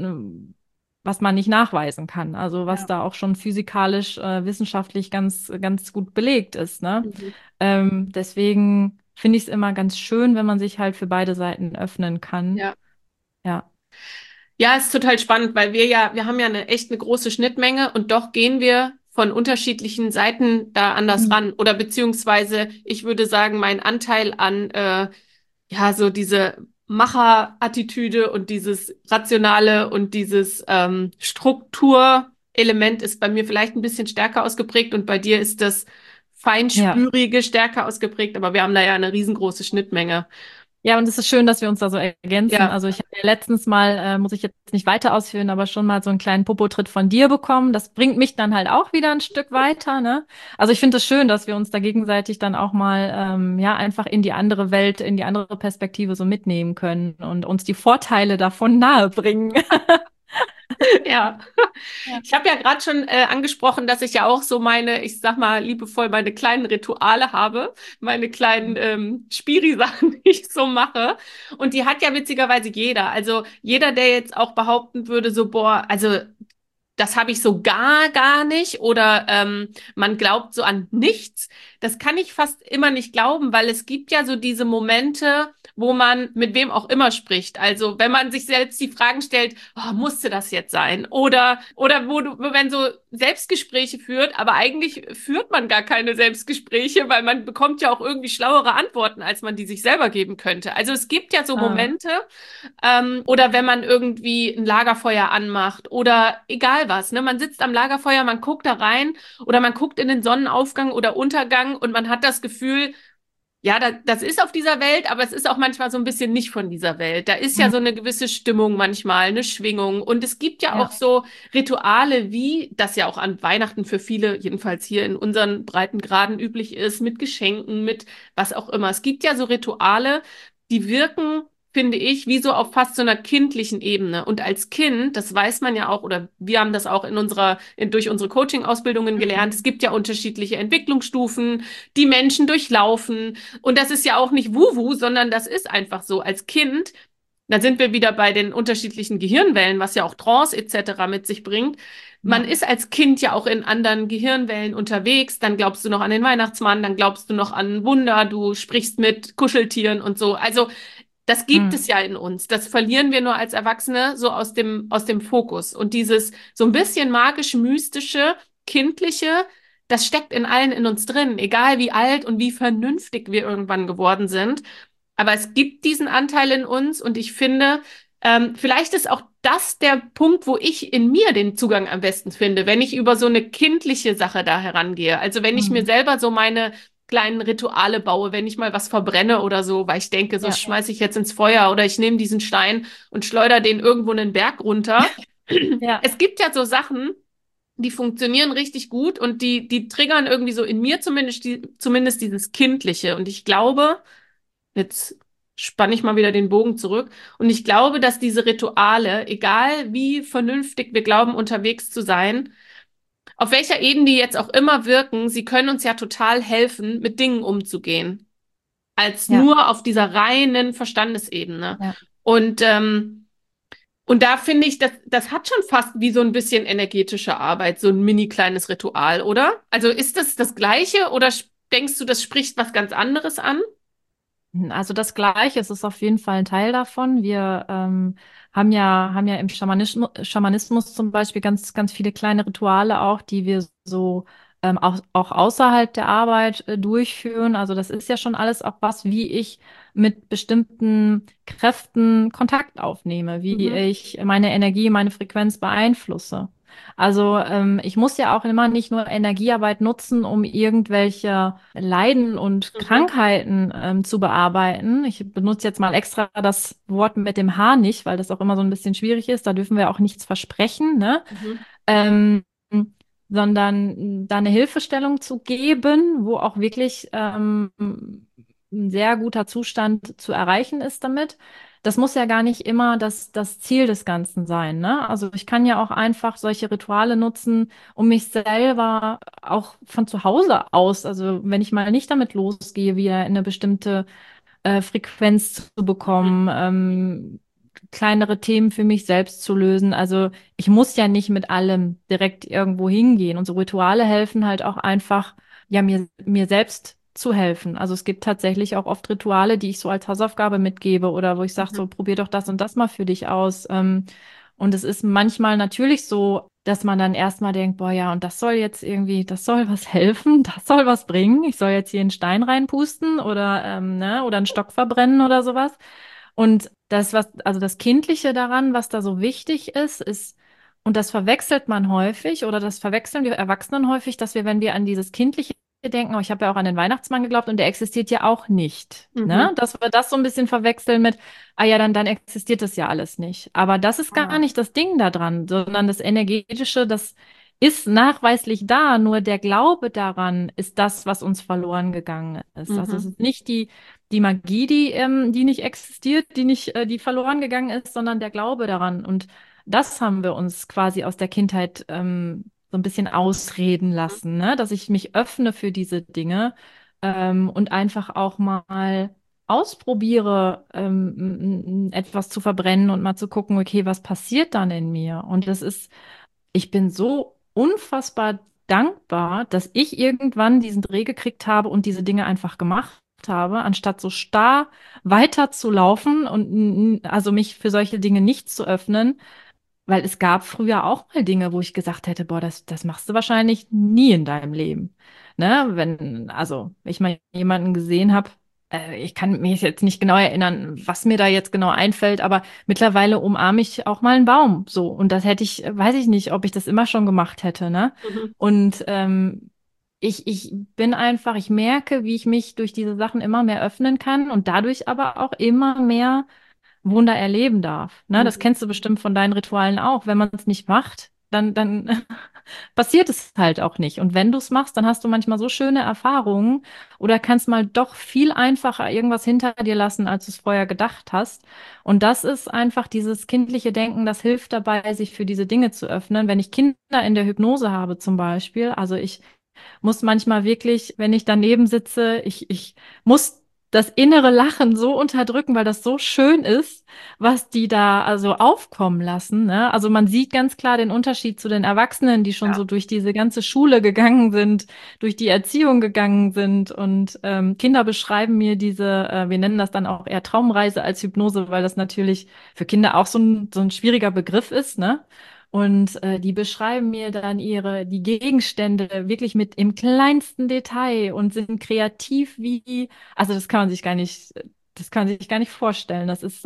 was man nicht nachweisen kann. Also was ja. da auch schon physikalisch, wissenschaftlich ganz, ganz gut belegt ist, ne? Mhm. Deswegen finde ich es immer ganz schön, wenn man sich halt für beide Seiten öffnen kann. Ja. Ja, Ja, ist total spannend, weil wir haben ja echt eine große Schnittmenge und doch gehen wir von unterschiedlichen Seiten da anders ran. Oder beziehungsweise, ich würde sagen, mein Anteil an, ja, so diese Macherattitüde und dieses Rationale und dieses Strukturelement ist bei mir vielleicht ein bisschen stärker ausgeprägt und bei dir ist das Ja. Feinspürige stärker ausgeprägt, aber wir haben da ja eine riesengroße Schnittmenge. Ja, und es ist schön, dass wir uns da so ergänzen. Ja, Also ich habe ja letztens mal, muss ich jetzt nicht weiter ausführen, aber schon mal so einen kleinen Popotritt von dir bekommen. Das bringt mich dann halt auch wieder ein Stück weiter, ne? Also ich finde es schön, dass wir uns da gegenseitig dann auch mal, ja, einfach in die andere Welt, in die andere Perspektive so mitnehmen können und uns die Vorteile davon nahebringen. ja. Ja. Ich habe ja gerade schon angesprochen, dass ich ja auch so meine, ich sag mal liebevoll, meine kleinen Rituale habe, meine kleinen Spiri-Sachen, die ich so mache. Und die hat ja witzigerweise jeder. Also jeder, der jetzt auch behaupten würde, so, boah, also das habe ich so gar nicht oder man glaubt so an nichts. Das kann ich fast immer nicht glauben, weil es gibt ja so diese Momente, wo man mit wem auch immer spricht. Also wenn man sich selbst die Fragen stellt, oh, musste das jetzt sein? Oder wenn so Selbstgespräche führt, aber eigentlich führt man gar keine Selbstgespräche, weil man bekommt ja auch irgendwie schlauere Antworten, als man die sich selber geben könnte. Also es gibt ja so Ah, Momente, oder wenn man irgendwie ein Lagerfeuer anmacht oder egal was, ne? Man sitzt am Lagerfeuer, man guckt da rein oder man guckt in den Sonnenaufgang oder Untergang und man hat das Gefühl, ja, das ist auf dieser Welt, aber es ist auch manchmal so ein bisschen nicht von dieser Welt. Da ist ja mm, so eine gewisse Stimmung manchmal, eine Schwingung. Und es gibt ja auch ja, so Rituale, wie das ja auch an Weihnachten für viele, jedenfalls hier in unseren Breitengraden üblich ist, mit Geschenken, mit was auch immer. Es gibt ja so Rituale, die wirken, finde ich, wie so auf fast so einer kindlichen Ebene. Und als Kind, das weiß man ja auch, oder wir haben das auch durch unsere Coaching-Ausbildungen gelernt, es gibt ja unterschiedliche Entwicklungsstufen, die Menschen durchlaufen. Und das ist ja auch nicht Wuhu, sondern das ist einfach so. Als Kind, da sind wir wieder bei den unterschiedlichen Gehirnwellen, was ja auch Trance etc. mit sich bringt. Man ja, ist als Kind ja auch in anderen Gehirnwellen unterwegs. Dann glaubst du noch an den Weihnachtsmann, dann glaubst du noch an Wunder, du sprichst mit Kuscheltieren und so. Also das gibt es mm, ja in uns. Das verlieren wir nur als Erwachsene so aus dem Fokus. Und dieses so ein bisschen magisch-mystische, kindliche, das steckt in allen in uns drin, egal wie alt und wie vernünftig wir irgendwann geworden sind. Aber es gibt diesen Anteil in uns und ich finde, vielleicht ist auch das der Punkt, wo ich in mir den Zugang am besten finde, wenn ich über so eine kindliche Sache da herangehe. Also wenn ich mir mm, selber so meine kleinen Rituale baue, wenn ich mal was verbrenne oder so, weil ich denke, so ja, schmeiße ich jetzt ins Feuer oder ich nehme diesen Stein und schleudere den irgendwo einen Berg runter. ja, Es gibt ja so Sachen, die funktionieren richtig gut und die triggern irgendwie so in mir zumindest dieses Kindliche. Und ich glaube, jetzt spanne ich mal wieder den Bogen zurück. Und ich glaube, dass diese Rituale, egal wie vernünftig wir glauben, unterwegs zu sein, auf welcher Ebene die jetzt auch immer wirken, sie können uns ja total helfen, mit Dingen umzugehen, als ja, nur auf dieser reinen Verstandesebene. ja. Und, ähm, und da finde ich, das hat schon fast wie so ein bisschen energetische Arbeit, so ein mini kleines Ritual, oder? Also ist das das Gleiche oder denkst du, das spricht was ganz anderes an? Also das Gleiche, es ist auf jeden Fall ein Teil davon. Wir haben ja im Schamanismus zum Beispiel ganz viele kleine Rituale auch, die wir so auch außerhalb der Arbeit durchführen. Also das ist ja schon alles auch was, wie ich mit bestimmten Kräften Kontakt aufnehme, wie Mhm. ich meine Energie, meine Frequenz beeinflusse. Also ich muss ja auch immer nicht nur Energiearbeit nutzen, um irgendwelche Leiden und Mhm. Krankheiten zu bearbeiten. Ich benutze jetzt mal extra das Wort mit dem H nicht, weil das auch immer so ein bisschen schwierig ist. Da dürfen wir auch nichts versprechen, ne? Mhm. Ähm, sondern da eine Hilfestellung zu geben, wo auch wirklich ein sehr guter Zustand zu erreichen ist damit. Das muss ja gar nicht immer das Ziel des Ganzen sein, ne? Also ich kann ja auch einfach solche Rituale nutzen, um mich selber auch von zu Hause aus, also wenn ich mal nicht damit losgehe, wieder in eine bestimmte Frequenz zu bekommen, kleinere Themen für mich selbst zu lösen. Also ich muss ja nicht mit allem direkt irgendwo hingehen. Und so Rituale helfen halt auch einfach, ja, mir selbst zu helfen. Also es gibt tatsächlich auch oft Rituale, die ich so als Hausaufgabe mitgebe oder wo ich sage, Mhm. so probier doch das und das mal für dich aus. Und es ist manchmal natürlich so, dass man dann erstmal denkt, boah, ja, und das soll jetzt irgendwie, das soll was helfen, das soll was bringen. Ich soll jetzt hier einen Stein reinpusten oder, ne, oder einen Stock verbrennen oder sowas. Und das, also das Kindliche daran, was da so wichtig ist, und das verwechselt man häufig oder das verwechseln wir Erwachsenen häufig, dass wir, wenn wir an dieses Kindliche denken, oh, ich habe ja auch an den Weihnachtsmann geglaubt und der existiert ja auch nicht, ne? Mhm. Dass wir das so ein bisschen verwechseln mit, ah ja, dann existiert das ja alles nicht. Aber das ist gar Ah. nicht das Ding da dran, sondern das Energetische, das ist nachweislich da, nur der Glaube daran ist das, was uns verloren gegangen ist. Also es Mhm. ist nicht die Magie, die nicht existiert, die verloren gegangen ist, sondern der Glaube daran. Und das haben wir uns quasi aus der Kindheit so ein bisschen ausreden lassen, ne? Dass ich mich öffne für diese Dinge und einfach auch mal ausprobiere, etwas zu verbrennen und mal zu gucken, okay, was passiert dann in mir? Und ich bin so unfassbar dankbar, dass ich irgendwann diesen Dreh gekriegt habe und diese Dinge einfach gemacht habe, anstatt so starr weiterzulaufen und also mich für solche Dinge nicht zu öffnen, weil es gab früher auch mal Dinge, wo ich gesagt hätte, boah, das machst du wahrscheinlich nie in deinem Leben. Ne? Wenn, also ich mal jemanden gesehen habe, ich kann mich jetzt nicht genau erinnern, was mir da jetzt genau einfällt, aber mittlerweile umarme ich auch mal einen Baum. So. Und das hätte ich, weiß ich nicht, ob ich das immer schon gemacht hätte, ne? Mhm. Und ich bin einfach, ich merke, wie ich mich durch diese Sachen immer mehr öffnen kann und dadurch aber auch immer mehr Wunder erleben darf. Ne? Das Mhm. kennst du bestimmt von deinen Ritualen auch. Wenn man es nicht macht, dann passiert es halt auch nicht. Und wenn du es machst, dann hast du manchmal so schöne Erfahrungen oder kannst mal doch viel einfacher irgendwas hinter dir lassen, als du es vorher gedacht hast. Und das ist einfach dieses kindliche Denken, das hilft dabei, sich für diese Dinge zu öffnen. Wenn ich Kinder in der Hypnose habe zum Beispiel, also ich muss manchmal wirklich, wenn ich daneben sitze, ich muss das innere Lachen so unterdrücken, weil das so schön ist, was die da also aufkommen lassen. Ne? Also man sieht ganz klar den Unterschied zu den Erwachsenen, die schon Ja. so durch diese ganze Schule gegangen sind, durch die Erziehung gegangen sind. Und Kinder beschreiben mir wir nennen das dann auch eher Traumreise als Hypnose, weil das natürlich für Kinder auch so ein schwieriger Begriff ist, ne? Und die beschreiben mir dann die Gegenstände wirklich mit im kleinsten Detail und sind kreativ also das kann man sich gar nicht vorstellen.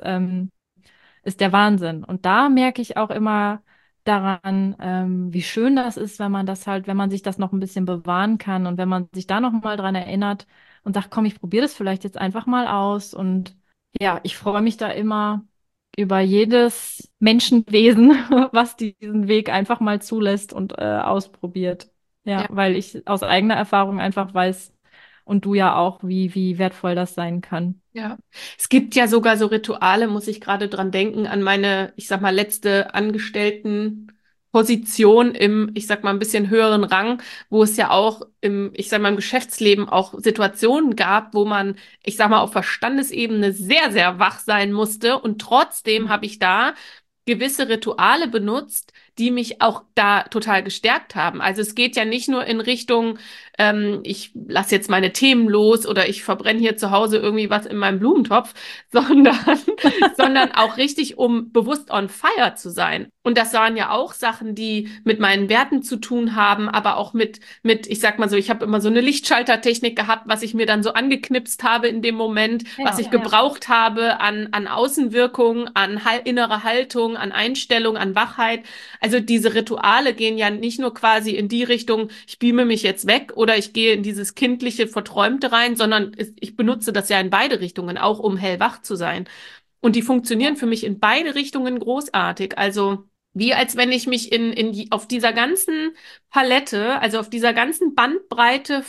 Ist der Wahnsinn. Und da merke ich auch immer daran, wie schön das ist, wenn man das halt, wenn man sich das noch ein bisschen bewahren kann und wenn man sich da noch mal dran erinnert und sagt, komm, ich probiere das vielleicht jetzt einfach mal aus. Und ja, ich freue mich da immer über jedes Menschenwesen, was diesen Weg einfach mal zulässt und ausprobiert. Ja, Ja. weil ich aus eigener Erfahrung einfach weiß und du ja auch, wie wertvoll das sein kann. Ja, es gibt ja sogar so Rituale, muss ich gerade dran denken, an meine, ich sag mal, letzte Angestelltenposition im, ich sag mal, ein bisschen höheren Rang, wo es ja auch ich sag mal, im Geschäftsleben auch Situationen gab, wo man, ich sag mal, auf Verstandesebene sehr, sehr wach sein musste. Und trotzdem habe ich da gewisse Rituale benutzt, die mich auch da total gestärkt haben. Also es geht ja nicht nur in Richtung, ich lasse jetzt meine Themen los oder ich verbrenne hier zu Hause irgendwie was in meinem Blumentopf, sondern, sondern auch richtig, um bewusst on fire zu sein. Und das waren ja auch Sachen, die mit meinen Werten zu tun haben, aber auch ich sag mal so, ich habe immer so eine Lichtschaltertechnik gehabt, was ich mir dann so angeknipst habe in dem Moment, was Ja, ich gebraucht habe an Außenwirkung, an innere Haltung, an Einstellung, an Wachheit. Also diese Rituale gehen ja nicht nur quasi in die Richtung, ich beame mich jetzt weg oder ich gehe in dieses kindliche, verträumte rein, sondern ich benutze das ja in beide Richtungen, auch um hellwach zu sein. Und die funktionieren für mich in beide Richtungen großartig. Also wie als wenn ich mich auf dieser ganzen Palette, also auf dieser ganzen Bandbreite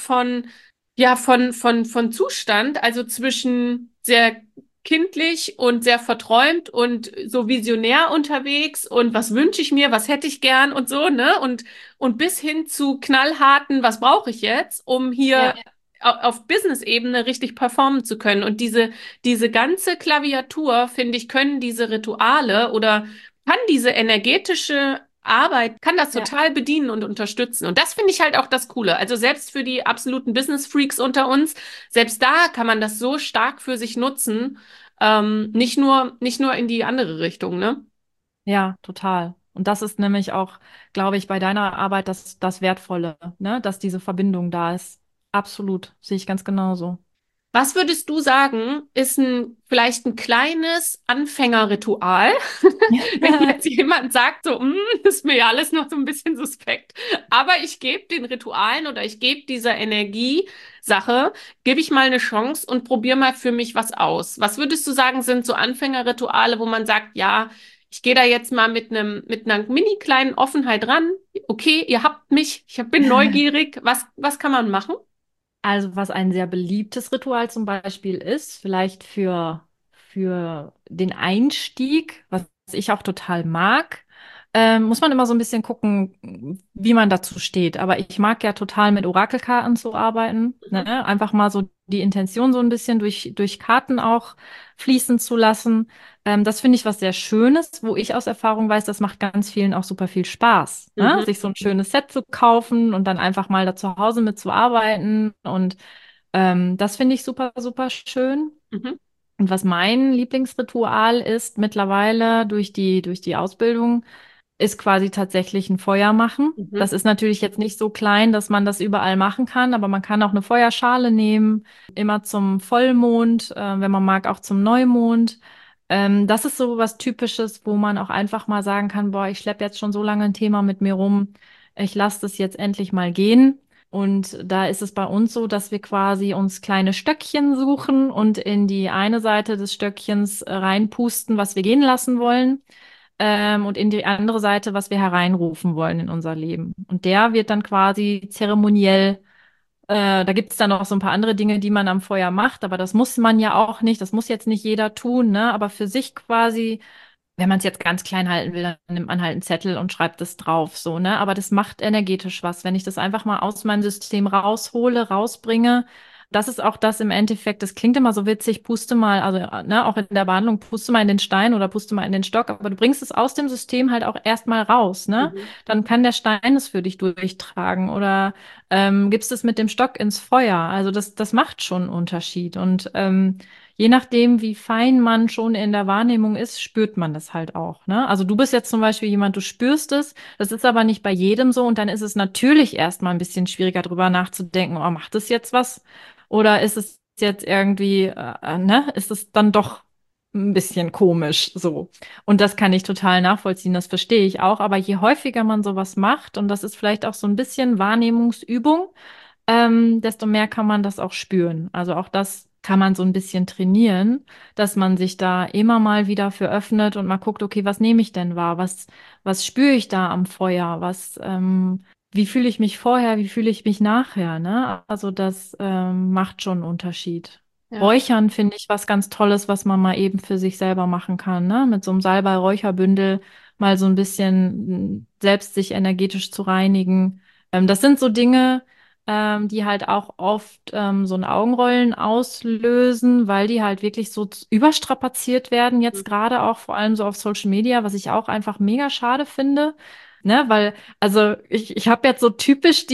von Zustand, also zwischen sehr kindlich und sehr verträumt und so visionär unterwegs und was wünsche ich mir, was hätte ich gern und so, ne? Und bis hin zu knallharten, was brauche ich jetzt, um hier ja, auf Business-Ebene richtig performen zu können. Und diese ganze Klaviatur, finde ich, können diese Rituale oder kann diese energetische Arbeit, kann das ja. total bedienen und unterstützen. Und das finde ich halt auch das Coole. Also selbst für die absoluten Business-Freaks unter uns, selbst da kann man das so stark für sich nutzen. Nicht nur in die andere Richtung, ne? Ja, total. Und das ist nämlich auch, glaube ich, bei deiner Arbeit das Wertvolle, ne? Dass diese Verbindung da ist. Absolut, sehe ich ganz genauso. Was würdest du sagen, ist vielleicht ein kleines Anfängerritual, wenn jetzt jemand sagt, so, ist mir ja alles noch so ein bisschen suspekt, aber ich gebe den Ritualen oder ich gebe dieser Energiesache, gebe ich mal eine Chance und probiere mal für mich was aus. Was würdest du sagen, sind so Anfängerrituale, wo man sagt, ja, ich gehe da jetzt mal mit einer mini kleinen Offenheit ran. Okay, ihr habt mich, ich bin neugierig. Was kann man machen? Also was ein sehr beliebtes Ritual zum Beispiel ist, vielleicht für den Einstieg, was ich auch total mag, muss man immer so ein bisschen gucken, wie man dazu steht. Aber ich mag ja total mit Orakelkarten zu arbeiten, Mhm. ne? Einfach mal so die Intention so ein bisschen durch Karten auch fließen zu lassen. Das finde ich was sehr Schönes, wo ich aus Erfahrung weiß, das macht ganz vielen auch super viel Spaß, ne? Mhm. Sich so ein schönes Set zu kaufen und dann einfach mal da zu Hause mit zu arbeiten. Und das finde ich super, super schön. Mhm. Und was mein Lieblingsritual ist mittlerweile durch die Ausbildung, ist quasi tatsächlich ein Feuer machen. Mhm. Das ist natürlich jetzt nicht so klein, dass man das überall machen kann, aber man kann auch eine Feuerschale nehmen, immer zum Vollmond, wenn man mag, auch zum Neumond. Das ist so was Typisches, wo man auch einfach mal sagen kann, boah, ich schleppe jetzt schon so lange ein Thema mit mir rum, ich lasse das jetzt endlich mal gehen. Und da ist es bei uns so, dass wir quasi uns kleine Stöckchen suchen und in die eine Seite des Stöckchens reinpusten, was wir gehen lassen wollen, und in die andere Seite, was wir hereinrufen wollen in unser Leben. Und der wird dann quasi zeremoniell, da gibt es dann noch so ein paar andere Dinge, die man am Feuer macht, aber das muss man ja auch nicht, das muss jetzt nicht jeder tun, ne? Aber für sich quasi, wenn man es jetzt ganz klein halten will, dann nimmt man halt einen Zettel und schreibt es drauf, so, ne? Aber das macht energetisch was, wenn ich das einfach mal aus meinem System raushole, rausbringe. Das ist auch das im Endeffekt, das klingt immer so witzig, puste mal, also, ne, auch in der Behandlung, puste mal in den Stein oder puste mal in den Stock, aber du bringst es aus dem System halt auch erstmal raus, ne? Mhm. Dann kann der Stein es für dich durchtragen oder gibst es mit dem Stock ins Feuer. Also das macht schon einen Unterschied. Und je nachdem, wie fein man schon in der Wahrnehmung ist, spürt man das halt auch, ne? Also du bist jetzt zum Beispiel jemand, du spürst es, das ist aber nicht bei jedem so und dann ist es natürlich erstmal ein bisschen schwieriger drüber nachzudenken, oh, macht das jetzt was? Oder ist es jetzt irgendwie, ne? Ist es dann doch ein bisschen komisch so? Und das kann ich total nachvollziehen, das verstehe ich auch. Aber je häufiger man sowas macht, und das ist vielleicht auch so ein bisschen Wahrnehmungsübung, desto mehr kann man das auch spüren. Also auch das kann man so ein bisschen trainieren, dass man sich da immer mal wieder für öffnet und mal guckt, okay, was nehme ich denn wahr? Was spüre ich da am Feuer? Wie fühle ich mich vorher? Wie fühle ich mich nachher? Ne? Also das macht schon einen Unterschied. Ja. Räuchern finde ich was ganz Tolles, was man mal eben für sich selber machen kann, ne? Mit so einem Salbei-Räucherbündel mal so ein bisschen selbst sich energetisch zu reinigen. Das sind so Dinge, die halt auch oft so ein Augenrollen auslösen, weil die halt wirklich so überstrapaziert werden, jetzt gerade auch vor allem so auf Social Media, was ich auch einfach mega schade finde. Ne, weil, also ich habe jetzt so typisch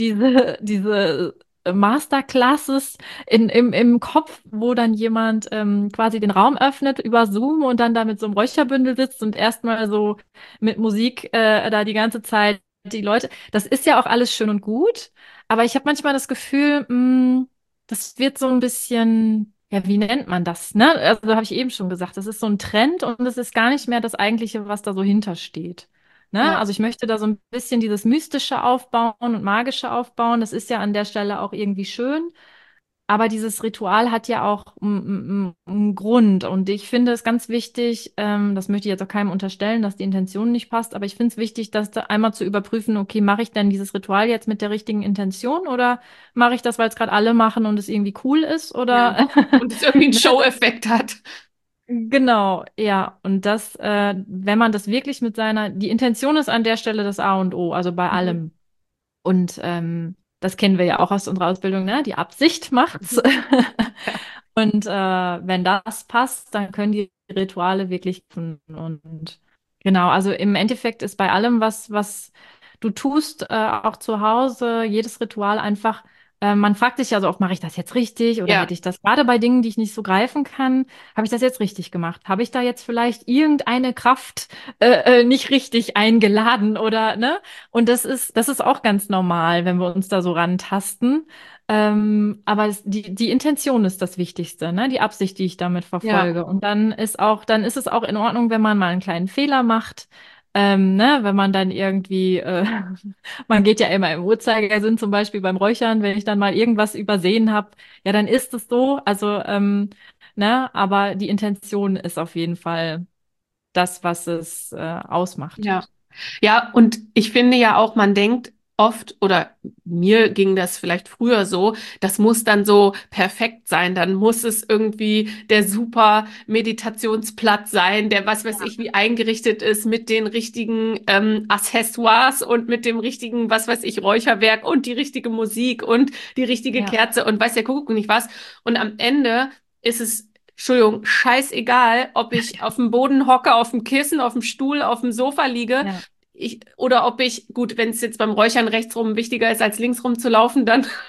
diese Masterclasses im Kopf, wo dann jemand quasi den Raum öffnet über Zoom und dann da mit so einem Räucherbündel sitzt und erstmal so mit Musik da die ganze Zeit die Leute. Das ist ja auch alles schön und gut, aber ich habe manchmal das Gefühl, das wird so ein bisschen, ja, wie nennt man das, ne? Also da habe ich eben schon gesagt, das ist so ein Trend und es ist gar nicht mehr das Eigentliche, was da so hintersteht. Ne? Ja. Also ich möchte da so ein bisschen dieses Mystische aufbauen und Magische aufbauen. Das ist ja an der Stelle auch irgendwie schön. Aber dieses Ritual hat ja auch einen Grund. Und ich finde es ganz wichtig, das möchte ich jetzt auch keinem unterstellen, dass die Intention nicht passt, aber ich finde es wichtig, das da einmal zu überprüfen, okay, mache ich denn dieses Ritual jetzt mit der richtigen Intention oder mache ich das, weil es gerade alle machen und es irgendwie cool ist? Ja. Oder Und es irgendwie einen ne, Show-Effekt hat. genau, ja. Und das, wenn man das wirklich die Intention ist an der Stelle das A und O, also bei Mhm. allem. Und das kennen wir ja auch aus unserer Ausbildung, ne? Die Absicht macht's. Ja. Und wenn das passt, dann können die Rituale wirklich tun. Und genau, also im Endeffekt ist bei allem, was du tust, auch zu Hause, jedes Ritual einfach Man fragt sich ja so oft, mache ich das jetzt richtig oder Ja, hätte ich das gerade bei Dingen, die ich nicht so greifen kann, habe ich das jetzt richtig gemacht? Habe ich da jetzt vielleicht irgendeine Kraft nicht richtig eingeladen oder ne? Und das ist auch ganz normal, wenn wir uns da so rantasten. Aber die Intention ist das Wichtigste, ne? Die Absicht, die ich damit ja, verfolge. Und dann ist es auch in Ordnung, wenn man mal einen kleinen Fehler macht. Ne, wenn man dann irgendwie man geht ja immer im Uhrzeigersinn, zum Beispiel beim Räuchern, wenn ich dann mal irgendwas übersehen habe, ja, dann ist es so. Also, ne, aber die Intention ist auf jeden Fall das, was es ausmacht. ja. Ja, und ich finde ja auch, man denkt oft, oder mir ging das vielleicht früher so, das muss dann so perfekt sein, dann muss es irgendwie der super Meditationsplatz sein, der was weiß ich wie eingerichtet ist mit den richtigen Accessoires und mit dem richtigen, was weiß ich, Räucherwerk und die richtige Musik und die richtige Ja, Kerze und weiß der Kuckuck nicht was. Und am Ende ist es Entschuldigung, scheißegal, ob ich auf dem Boden hocke, auf dem Kissen, auf dem Stuhl, auf dem Sofa liege ja. oder ob ich, gut, wenn es jetzt beim Räuchern rechtsrum wichtiger ist, als linksrum zu laufen,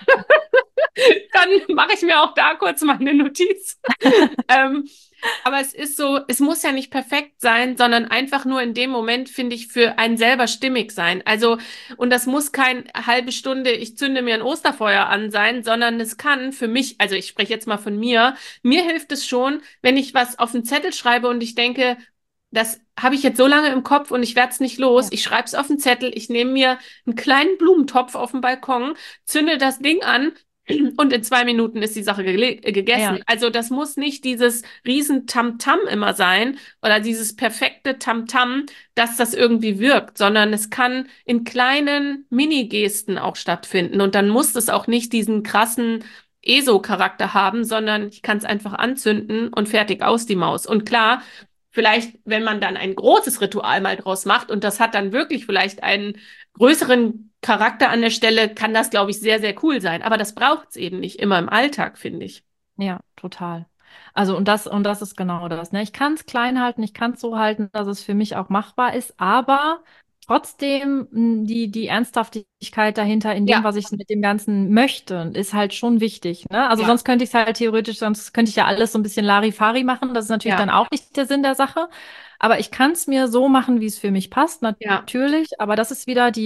dann mache ich mir auch da kurz mal eine Notiz. Ähm, aber es ist so, es muss ja nicht perfekt sein, sondern einfach nur in dem Moment, finde ich, für einen selber stimmig sein. Also, und das muss kein halbe Stunde, ich zünde mir ein Osterfeuer an sein, sondern es kann für mich, also ich spreche jetzt mal von mir hilft es schon, wenn ich was auf einen Zettel schreibe und ich denke, das habe ich jetzt so lange im Kopf und ich werde es nicht los. Ja, Ich schreibe es auf den Zettel, ich nehme mir einen kleinen Blumentopf auf dem Balkon, zünde das Ding an und in 2 Minuten ist die Sache ja, gegessen. Also das muss nicht dieses riesen Tamtam immer sein oder dieses perfekte Tamtam, dass das irgendwie wirkt, sondern es kann in kleinen Mini-Gesten auch stattfinden. Und dann muss es auch nicht diesen krassen ESO-Charakter haben, sondern ich kann es einfach anzünden und fertig aus die Maus. Und klar, vielleicht, wenn man dann ein großes Ritual mal draus macht und das hat dann wirklich vielleicht einen größeren Charakter an der Stelle, kann das, glaube ich, sehr, sehr cool sein. Aber das braucht es eben nicht immer im Alltag, finde ich. ja, total. Also und das ist genau das, ne? Ich kann es klein halten, ich kann es so halten, dass es für mich auch machbar ist, aber trotzdem die Ernsthaftigkeit dahinter in dem, Ja, was ich mit dem Ganzen möchte, ist halt schon wichtig, ne? Also ja, sonst könnte ich es halt theoretisch, sonst könnte ich ja alles so ein bisschen Larifari machen. Das ist natürlich ja, dann auch nicht der Sinn der Sache. Aber ich kann es mir so machen, wie es für mich passt, ja, natürlich. Aber das ist wieder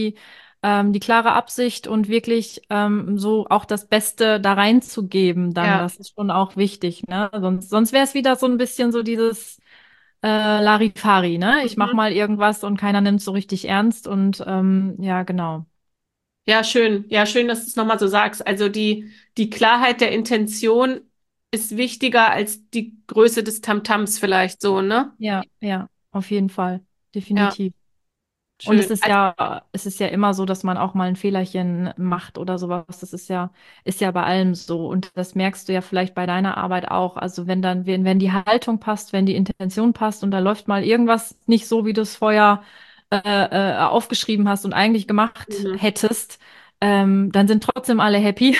die klare Absicht und wirklich so auch das Beste da reinzugeben, dann, ja. das ist schon auch wichtig, ne? Sonst wäre es wieder so ein bisschen so dieses Larifari, ne? Ich mach Mhm. mal irgendwas und keiner nimmt so richtig ernst und ja, genau. Ja, schön. Ja, schön, dass du es nochmal so sagst. Also die Klarheit der Intention ist wichtiger als die Größe des Tamtams vielleicht so, ne? Ja, ja, auf jeden Fall, Ja, definitiv. Und schön. es ist ja immer so, dass man auch mal ein Fehlerchen macht oder sowas. Das ist ja bei allem so. Und das merkst du ja vielleicht bei deiner Arbeit auch. Also wenn die Haltung passt, wenn die Intention passt und da läuft mal irgendwas nicht so, wie du es vorher aufgeschrieben hast und eigentlich gemacht Mhm. hättest, dann sind trotzdem alle happy,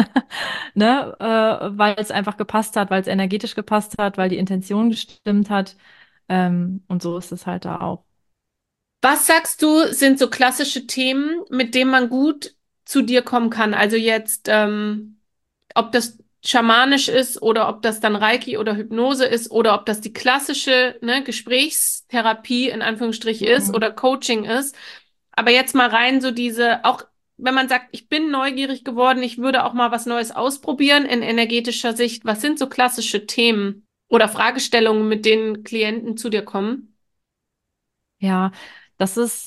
ne? Weil es einfach gepasst hat, weil es energetisch gepasst hat, weil die Intention gestimmt hat. Und so ist es halt da auch. Was sagst du, sind so klassische Themen, mit denen man gut zu dir kommen kann? Also jetzt, ob das schamanisch ist oder ob das dann Reiki oder Hypnose ist oder ob das die klassische, ne, Gesprächstherapie in Anführungsstrich ist Mhm. oder Coaching ist. Aber jetzt mal rein so diese, auch wenn man sagt, ich bin neugierig geworden, ich würde auch mal was Neues ausprobieren in energetischer Sicht. Was sind so klassische Themen oder Fragestellungen, mit denen Klienten zu dir kommen? Ja, das ist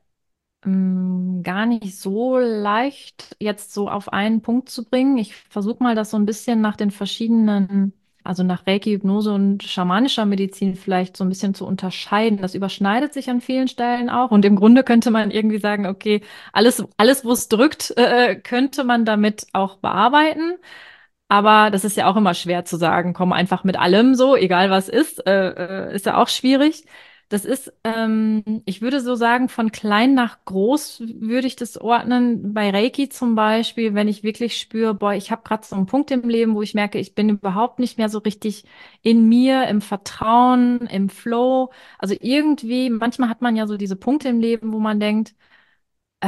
gar nicht so leicht, jetzt so auf einen Punkt zu bringen. Ich versuche mal, das so ein bisschen nach den verschiedenen, also nach Reiki, Hypnose und schamanischer Medizin vielleicht so ein bisschen zu unterscheiden. Das überschneidet sich an vielen Stellen auch. Und im Grunde könnte man irgendwie sagen, okay, alles, wo es drückt, könnte man damit auch bearbeiten. Aber das ist ja auch immer schwer zu sagen, komm einfach mit allem so, egal was ist ja auch schwierig. Das ist, ich würde so sagen, von klein nach groß würde ich das ordnen. Bei Reiki zum Beispiel, wenn ich wirklich spüre, boah, ich habe gerade so einen Punkt im Leben, wo ich merke, ich bin überhaupt nicht mehr so richtig in mir, im Vertrauen, im Flow. Also irgendwie, manchmal hat man ja so diese Punkte im Leben, wo man denkt,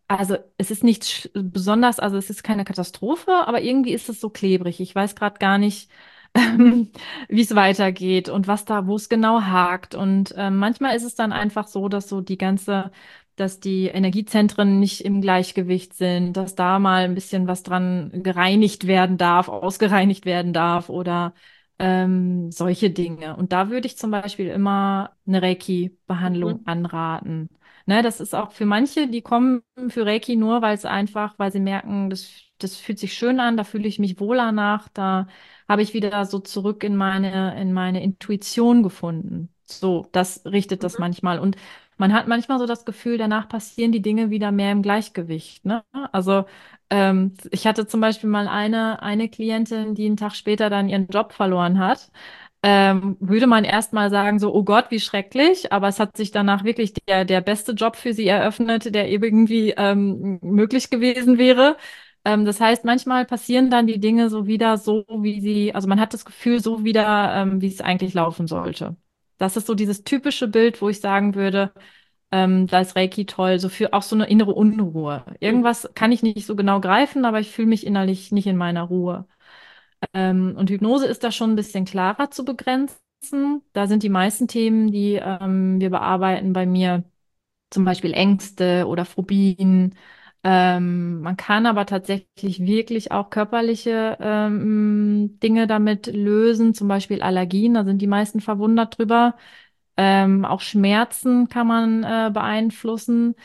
Also es ist nichts besonders, also es ist keine Katastrophe, aber irgendwie ist es so klebrig. Ich weiß gerade gar nicht, wie es weitergeht und was da, wo es genau hakt. Und manchmal ist es dann einfach so, dass so dass die Energiezentren nicht im Gleichgewicht sind, dass da mal ein bisschen was dran gereinigt werden darf, ausgereinigt werden darf oder solche Dinge. Und da würde ich zum Beispiel immer eine Reiki-Behandlung Mhm. anraten. Ne, das ist auch für manche, die kommen für Reiki nur, weil sie merken, das fühlt sich schön an, da fühle ich mich wohler nach, da habe ich wieder so zurück in meine Intuition gefunden. So, das richtet das Mhm. manchmal. Und man hat manchmal so das Gefühl, danach passieren die Dinge wieder mehr im Gleichgewicht, ne? Also, ich hatte zum Beispiel mal eine Klientin, die einen Tag später dann ihren Job verloren hat, würde man erstmal sagen, so, oh Gott, wie schrecklich, aber es hat sich danach wirklich der beste Job für sie eröffnet, der irgendwie möglich gewesen wäre. Das heißt, manchmal passieren dann die Dinge so wieder so, also man hat das Gefühl, so wieder, wie es eigentlich laufen sollte. Das ist so dieses typische Bild, wo ich sagen würde, da ist Reiki toll, so für auch so eine innere Unruhe. Mhm. Irgendwas kann ich nicht so genau greifen, aber ich fühle mich innerlich nicht in meiner Ruhe. Und Hypnose ist da schon ein bisschen klarer zu begrenzen. Da sind die meisten Themen, die wir bearbeiten bei mir, zum Beispiel Ängste oder Phobien. Man kann aber tatsächlich wirklich auch körperliche Dinge damit lösen, zum Beispiel Allergien, da sind die meisten verwundert drüber. Auch Schmerzen kann man beeinflussen.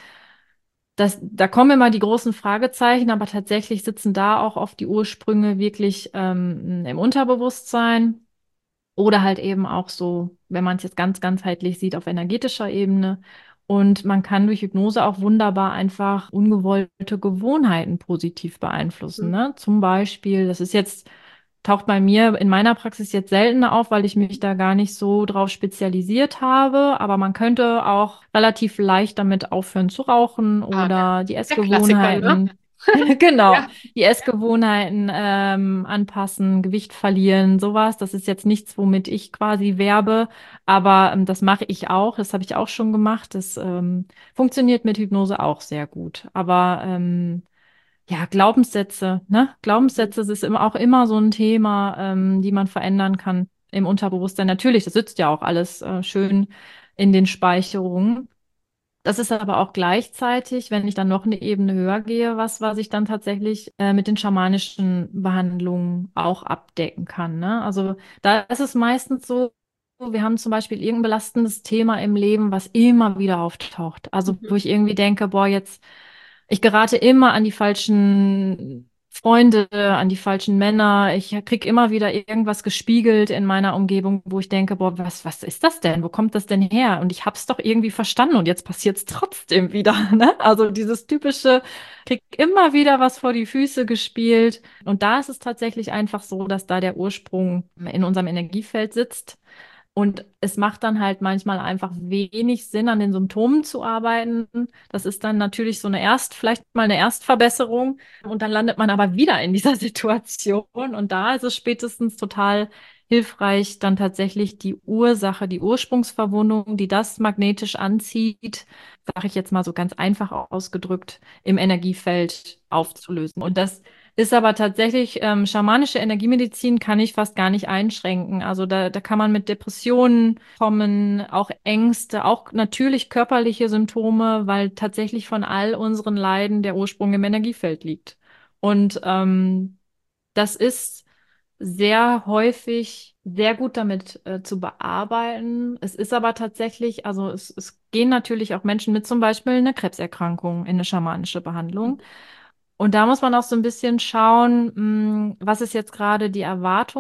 Da kommen immer die großen Fragezeichen, aber tatsächlich sitzen da auch oft die Ursprünge wirklich im Unterbewusstsein oder halt eben auch so, wenn man es jetzt ganz ganzheitlich sieht, auf energetischer Ebene. Und man kann durch Hypnose auch wunderbar einfach ungewollte Gewohnheiten positiv beeinflussen, Mhm. ne? Zum Beispiel, taucht bei mir in meiner Praxis jetzt seltener auf, weil ich mich da gar nicht so drauf spezialisiert habe. Aber man könnte auch relativ leicht damit aufhören zu rauchen Ah, ja. oder die Der Klassiker, ne? Essgewohnheiten, genau, Ja. die Essgewohnheiten anpassen, Gewicht verlieren, sowas. Das ist jetzt nichts, womit ich quasi werbe, aber das mache ich auch. Das habe ich auch schon gemacht. Das funktioniert mit Hypnose auch sehr gut. Aber ja, Glaubenssätze, ne? Mhm. Glaubenssätze ist auch immer so ein Thema, die man verändern kann im Unterbewusstsein. Natürlich, das sitzt ja auch alles schön in den Speicherungen. Das ist aber auch gleichzeitig, wenn ich dann noch eine Ebene höher gehe, was ich dann tatsächlich mit den schamanischen Behandlungen auch abdecken kann, ne? Also da ist es meistens so, wir haben zum Beispiel irgendein belastendes Thema im Leben, was immer wieder auftaucht. Also wo Mhm. ich irgendwie denke, boah, ich gerate immer an die falschen Freunde, an die falschen Männer. Ich krieg immer wieder irgendwas gespiegelt in meiner Umgebung, wo ich denke, boah, was ist das denn? Wo kommt das denn her? Und ich hab's doch irgendwie verstanden und jetzt passiert's trotzdem wieder, ne? Also dieses typische, krieg immer wieder was vor die Füße gespielt. Und da ist es tatsächlich einfach so, dass da der Ursprung in unserem Energiefeld sitzt. Und es macht dann halt manchmal einfach wenig Sinn, an den Symptomen zu arbeiten. Das ist dann natürlich vielleicht mal eine Erstverbesserung. Und dann landet man aber wieder in dieser Situation. Und da ist es spätestens total hilfreich, dann tatsächlich die Ursache, die Ursprungsverwundung, die das magnetisch anzieht, sage ich jetzt mal so ganz einfach ausgedrückt, im Energiefeld aufzulösen. Und das ist aber tatsächlich, schamanische Energiemedizin kann ich fast gar nicht einschränken. Also da kann man mit Depressionen kommen, auch Ängste, auch natürlich körperliche Symptome, weil tatsächlich von all unseren Leiden der Ursprung im Energiefeld liegt. Und das ist sehr häufig sehr gut damit zu bearbeiten. Es ist aber tatsächlich, also es gehen natürlich auch Menschen mit zum Beispiel einer Krebserkrankung in eine schamanische Behandlung. Und da muss man auch so ein bisschen schauen, was ist jetzt gerade die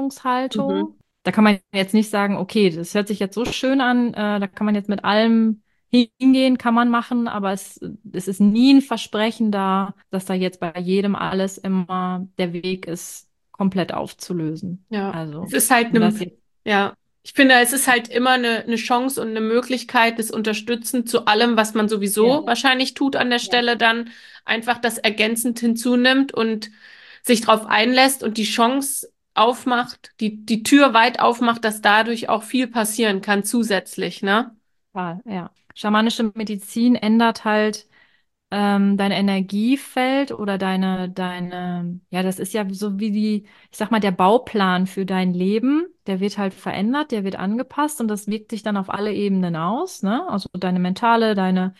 Mhm. Erwartungshaltung? Da kann man jetzt nicht sagen, okay, das hört sich jetzt so schön an, da kann man jetzt mit allem hingehen, kann man machen, aber es ist nie ein Versprechen da, dass da jetzt bei jedem alles immer der Weg ist, komplett aufzulösen. Ja, es Also, ist halt um das eine, jetzt, ja, ich finde, es ist halt immer eine Chance und eine Möglichkeit des Unterstützens zu allem, was man ja, sowieso wahrscheinlich tut an der ja, Stelle, dann einfach das ergänzend hinzunimmt und sich darauf einlässt und die Chance aufmacht, die Tür weit aufmacht, dass dadurch auch viel passieren kann zusätzlich, ne? total, ja. Schamanische Medizin ändert halt dein Energiefeld oder ja, das ist ja so wie ich sag mal, der Bauplan für dein Leben, der wird halt verändert, der wird angepasst und das wirkt sich dann auf alle Ebenen aus, ne? Also deine mentale, deine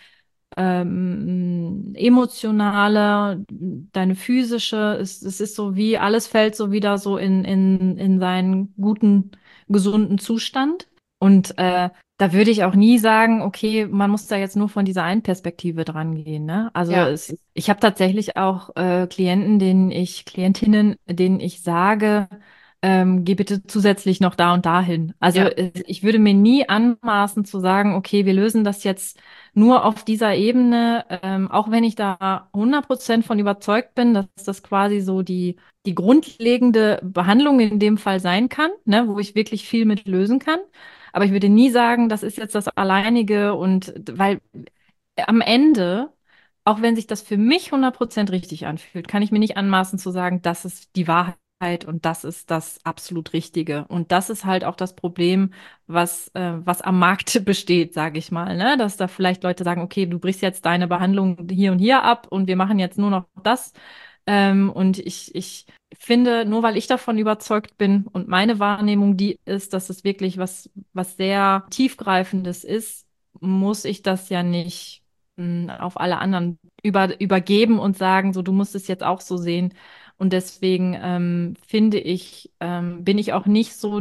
emotionale, deine physische, es ist so wie, alles fällt so wieder so in seinen guten, gesunden Zustand. Und da würde ich auch nie sagen, okay, man muss da jetzt nur von dieser einen Perspektive dran gehen, ne? Also Ja, ich habe tatsächlich auch Klientinnen, denen ich sage, geh bitte zusätzlich noch da und dahin. Also ja, ich würde mir nie anmaßen zu sagen, okay, wir lösen das jetzt nur auf dieser Ebene, auch wenn ich da 100% von überzeugt bin, dass das quasi so die grundlegende Behandlung in dem Fall sein kann, ne, wo ich wirklich viel mit lösen kann. Aber ich würde nie sagen, das ist jetzt das Alleinige und weil am Ende, auch wenn sich das für mich 100% richtig anfühlt, kann ich mir nicht anmaßen zu sagen, das ist die Wahrheit und das ist das absolut Richtige. Und das ist halt auch das Problem, was am Markt besteht, sage ich mal, ne? Dass da vielleicht Leute sagen, okay, du brichst jetzt deine Behandlung hier und hier ab und wir machen jetzt nur noch das. Und ich finde, nur weil ich davon überzeugt bin und meine Wahrnehmung die ist, dass es wirklich was sehr tiefgreifendes ist, muss ich das ja nicht auf alle anderen übergeben und sagen, so, du musst es jetzt auch so sehen. Und deswegen finde ich, bin ich auch nicht so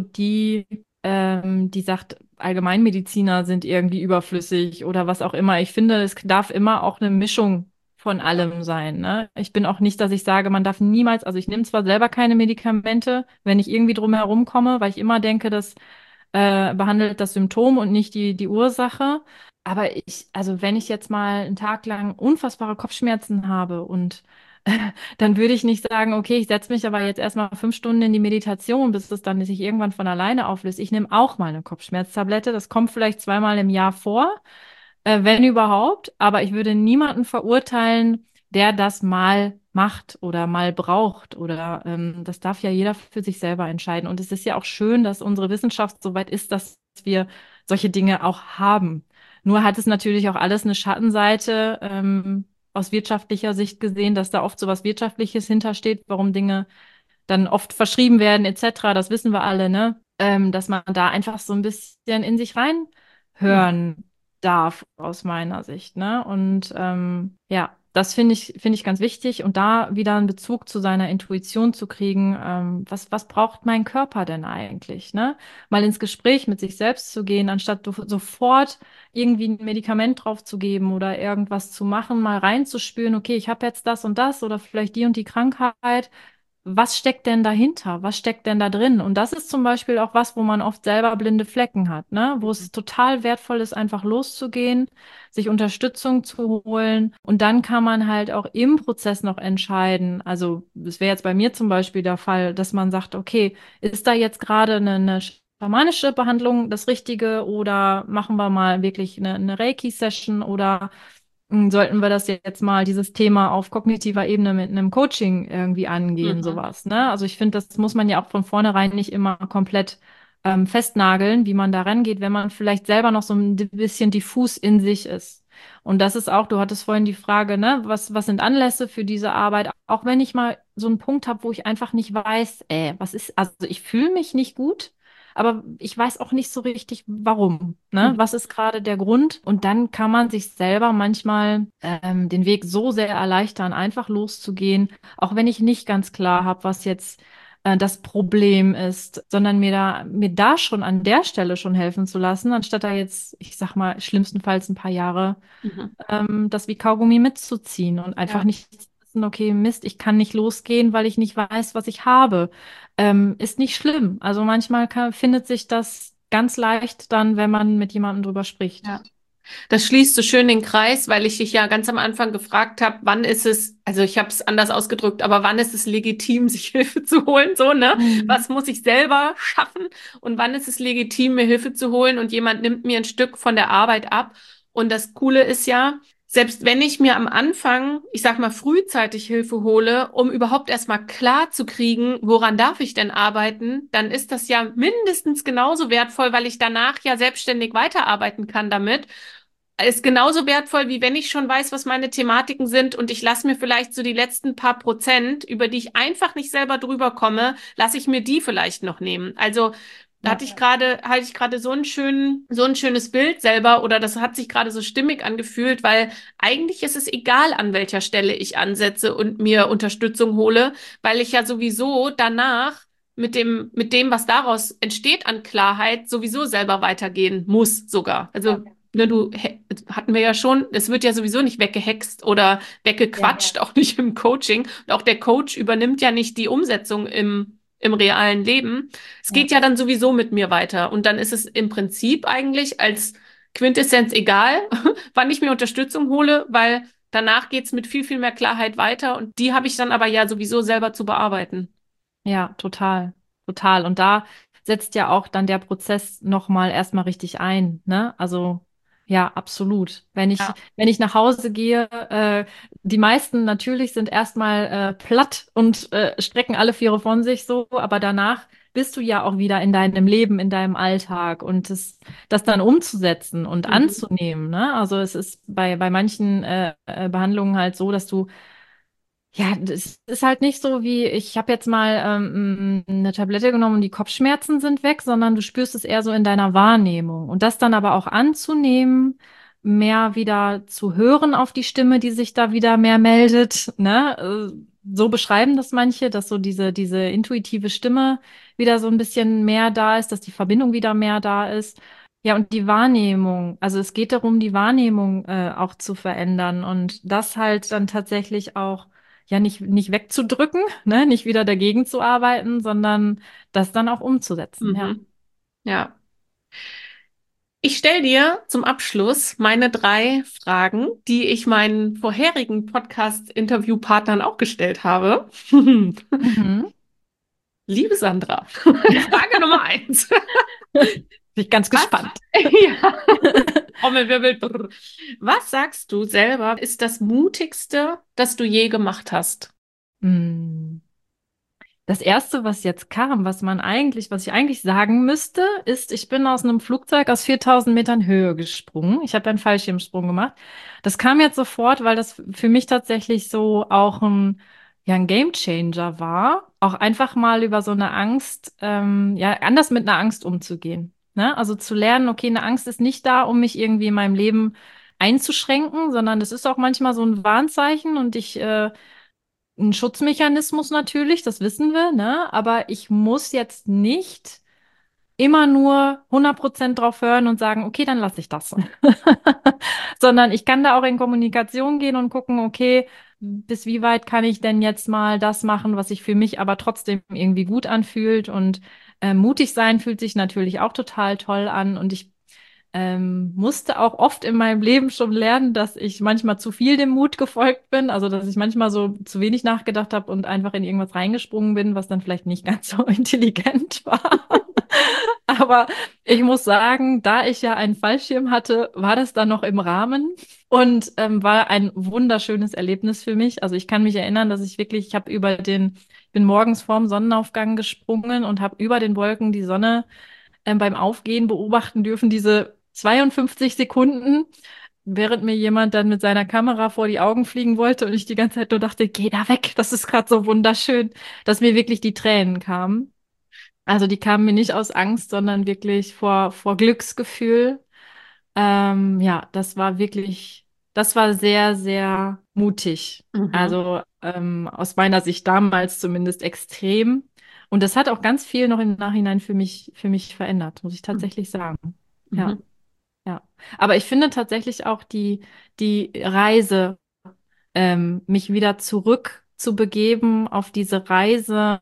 die sagt, Allgemeinmediziner sind irgendwie überflüssig oder was auch immer. Ich finde, es darf immer auch eine Mischung von allem sein, ne? Ich bin auch nicht, dass ich sage, man darf niemals, also ich nehme zwar selber keine Medikamente, wenn ich irgendwie drum herum komme, weil ich immer denke, das behandelt das Symptom und nicht die Ursache. Aber also wenn ich jetzt mal einen Tag lang unfassbare Kopfschmerzen habe und dann würde ich nicht sagen, okay, ich setze mich aber jetzt erstmal 5 Stunden in die Meditation, bis es dann sich irgendwann von alleine auflöst. Ich nehme auch mal eine Kopfschmerztablette. Das kommt vielleicht zweimal im Jahr vor, wenn überhaupt. Aber ich würde niemanden verurteilen, der das mal macht oder mal braucht. Oder das darf ja jeder für sich selber entscheiden. Und es ist ja auch schön, dass unsere Wissenschaft so weit ist, dass wir solche Dinge auch haben. Nur hat es natürlich auch alles eine Schattenseite, aus wirtschaftlicher Sicht gesehen, dass da oft so was Wirtschaftliches hintersteht, warum Dinge dann oft verschrieben werden, etc. Das wissen wir alle, ne? Dass man da einfach so ein bisschen in sich reinhören darf, aus meiner Sicht, ne? Und ja, das finde ich ganz wichtig und da wieder einen Bezug zu seiner Intuition zu kriegen, was braucht mein Körper denn eigentlich, ne? Mal ins Gespräch mit sich selbst zu gehen, anstatt sofort irgendwie ein Medikament draufzugeben oder irgendwas zu machen, mal reinzuspüren, okay, ich habe jetzt das und das oder vielleicht die und die Krankheit. Was steckt denn dahinter? Was steckt denn da drin? Und das ist zum Beispiel auch was, wo man oft selber blinde Flecken hat, ne? Wo es total wertvoll ist, einfach loszugehen, sich Unterstützung zu holen. Und dann kann man halt auch im Prozess noch entscheiden. Also, es wäre jetzt bei mir zum Beispiel der Fall, dass man sagt, okay, ist da jetzt gerade eine schamanische Behandlung das Richtige oder machen wir mal wirklich eine Reiki-Session oder sollten wir das jetzt mal, dieses Thema auf kognitiver Ebene mit einem Coaching irgendwie angehen, mhm. sowas, ne? Also ich finde, das muss man ja auch von vornherein nicht immer komplett festnageln, wie man da rangeht, wenn man vielleicht selber noch so ein bisschen diffus in sich ist. Und das ist auch, du hattest vorhin die Frage, ne, was sind Anlässe für diese Arbeit? Auch wenn ich mal so einen Punkt habe, wo ich einfach nicht weiß, was ist, also ich fühle mich nicht gut, aber ich weiß auch nicht so richtig, warum. Ne? Mhm. Was ist gerade der Grund? Und dann kann man sich selber manchmal den Weg so sehr erleichtern, einfach loszugehen, auch wenn ich nicht ganz klar habe, was jetzt das Problem ist, sondern mir da schon an der Stelle schon helfen zu lassen, anstatt da jetzt, ich sag mal, schlimmstenfalls ein paar Jahre Mhm. das wie Kaugummi mitzuziehen und einfach Ja. nicht zu wissen, okay, Mist, ich kann nicht losgehen, weil ich nicht weiß, was ich habe. Ist nicht schlimm. Also manchmal findet sich das ganz leicht dann, wenn man mit jemandem drüber spricht. Ja. Das schließt so schön den Kreis, weil ich dich ja ganz am Anfang gefragt habe, wann ist es, also ich habe es anders ausgedrückt, aber wann ist es legitim, sich Hilfe zu holen, so, ne? Mhm. Was muss ich selber schaffen und wann ist es legitim, mir Hilfe zu holen und jemand nimmt mir ein Stück von der Arbeit ab. Und das Coole ist ja, selbst wenn ich mir am Anfang, ich sag mal, frühzeitig Hilfe hole, um überhaupt erstmal klar zu kriegen, woran darf ich denn arbeiten, dann ist das ja mindestens genauso wertvoll, weil ich danach ja selbstständig weiterarbeiten kann damit. ist genauso wertvoll, wie wenn ich schon weiß, was meine Thematiken sind und ich lasse mir vielleicht so die letzten paar Prozent, über die ich einfach nicht selber drüber komme, lasse ich mir die vielleicht noch nehmen. Also da Ja, hatte ich gerade so ein schönes Bild selber oder das hat sich gerade so stimmig angefühlt, weil eigentlich ist es egal, an welcher Stelle ich ansetze und mir Unterstützung hole, weil ich ja sowieso danach mit dem, was daraus entsteht an Klarheit, sowieso selber weitergehen muss sogar. ja, Also ne, hatten wir ja schon, es wird ja sowieso nicht weggehext oder ja, weggequatscht, auch nicht im Coaching. Und auch der Coach übernimmt ja nicht die Umsetzung im realen Leben. Es ja. geht ja dann sowieso mit mir weiter. Und dann ist es im Prinzip eigentlich als Quintessenz egal, wann ich mir Unterstützung hole, weil danach geht's mit viel, viel mehr Klarheit weiter. Und die habe ich dann aber ja sowieso selber zu bearbeiten. Ja, total, total. Und da setzt ja auch dann der Prozess nochmal erstmal richtig ein, ne? Also ja, absolut. Wenn ich nach Hause gehe, die meisten natürlich sind erstmal platt und strecken alle Viere von sich so, aber danach bist du ja auch wieder in deinem Leben, in deinem Alltag und das dann umzusetzen und Mhm. anzunehmen, ne? Also es ist bei manchen Behandlungen halt so, dass du ja, das ist halt nicht so wie, ich habe jetzt mal eine Tablette genommen und die Kopfschmerzen sind weg, sondern du spürst es eher so in deiner Wahrnehmung. Und das dann aber auch anzunehmen, mehr wieder zu hören auf die Stimme, die sich da wieder mehr meldet, ne? So beschreiben das manche, dass so diese intuitive Stimme wieder so ein bisschen mehr da ist, dass die Verbindung wieder mehr da ist. Ja, und die Wahrnehmung. Also es geht darum, die Wahrnehmung auch zu verändern und das halt dann tatsächlich auch ja nicht wegzudrücken, ne, nicht wieder dagegen zu arbeiten, sondern das dann auch umzusetzen, ja. Mhm. Ja. Ich stelle dir zum Abschluss meine drei Fragen, die ich meinen vorherigen Podcast-Interviewpartnern auch gestellt habe. Mhm. Liebe Sandra, Frage Nummer eins. Bin ich ganz Was? gespannt. Ja. Trommelwirbel. Brr. Was sagst du selber ist das Mutigste, das du je gemacht hast? Mm. Das erste, was jetzt kam, was ich eigentlich sagen müsste, ist, ich bin aus einem Flugzeug aus 4000 Metern Höhe gesprungen. Ich habe einen Fallschirmsprung gemacht. Das kam jetzt sofort, weil das für mich tatsächlich so auch ja, ein Gamechanger war. Auch einfach mal über so eine Angst, ja, anders mit einer Angst umzugehen. Ne? Also zu lernen, okay, eine Angst ist nicht da, um mich irgendwie in meinem Leben einzuschränken, sondern das ist auch manchmal so ein Warnzeichen und ein Schutzmechanismus natürlich, das wissen wir, ne? Aber ich muss jetzt nicht immer nur 100% drauf hören und sagen, okay, dann lasse ich das. Sondern ich kann da auch in Kommunikation gehen und gucken, okay, bis wie weit kann ich denn jetzt mal das machen, was sich für mich aber trotzdem irgendwie gut anfühlt. Und mutig sein fühlt sich natürlich auch total toll an. Und ich musste auch oft in meinem Leben schon lernen, dass ich manchmal zu viel dem Mut gefolgt bin, also dass ich manchmal so zu wenig nachgedacht habe und einfach in irgendwas reingesprungen bin, was dann vielleicht nicht ganz so intelligent war. Aber ich muss sagen, da ich ja einen Fallschirm hatte, war das dann noch im Rahmen und war ein wunderschönes Erlebnis für mich. Also ich kann mich erinnern, dass ich habe bin morgens vorm Sonnenaufgang gesprungen und habe über den Wolken die Sonne beim Aufgehen beobachten dürfen, diese 52 Sekunden, während mir jemand dann mit seiner Kamera vor die Augen fliegen wollte und ich die ganze Zeit nur dachte, geh da weg, das ist gerade so wunderschön, dass mir wirklich die Tränen kamen. Also die kamen mir nicht aus Angst, sondern wirklich vor Glücksgefühl. Ja, das war sehr, sehr mutig. Mhm. Also aus meiner Sicht damals zumindest extrem. Und das hat auch ganz viel noch im Nachhinein für mich verändert, muss ich tatsächlich sagen. Ja, Mhm. ja. Aber ich finde tatsächlich auch die Reise, mich wieder zurück zu begeben auf diese Reise,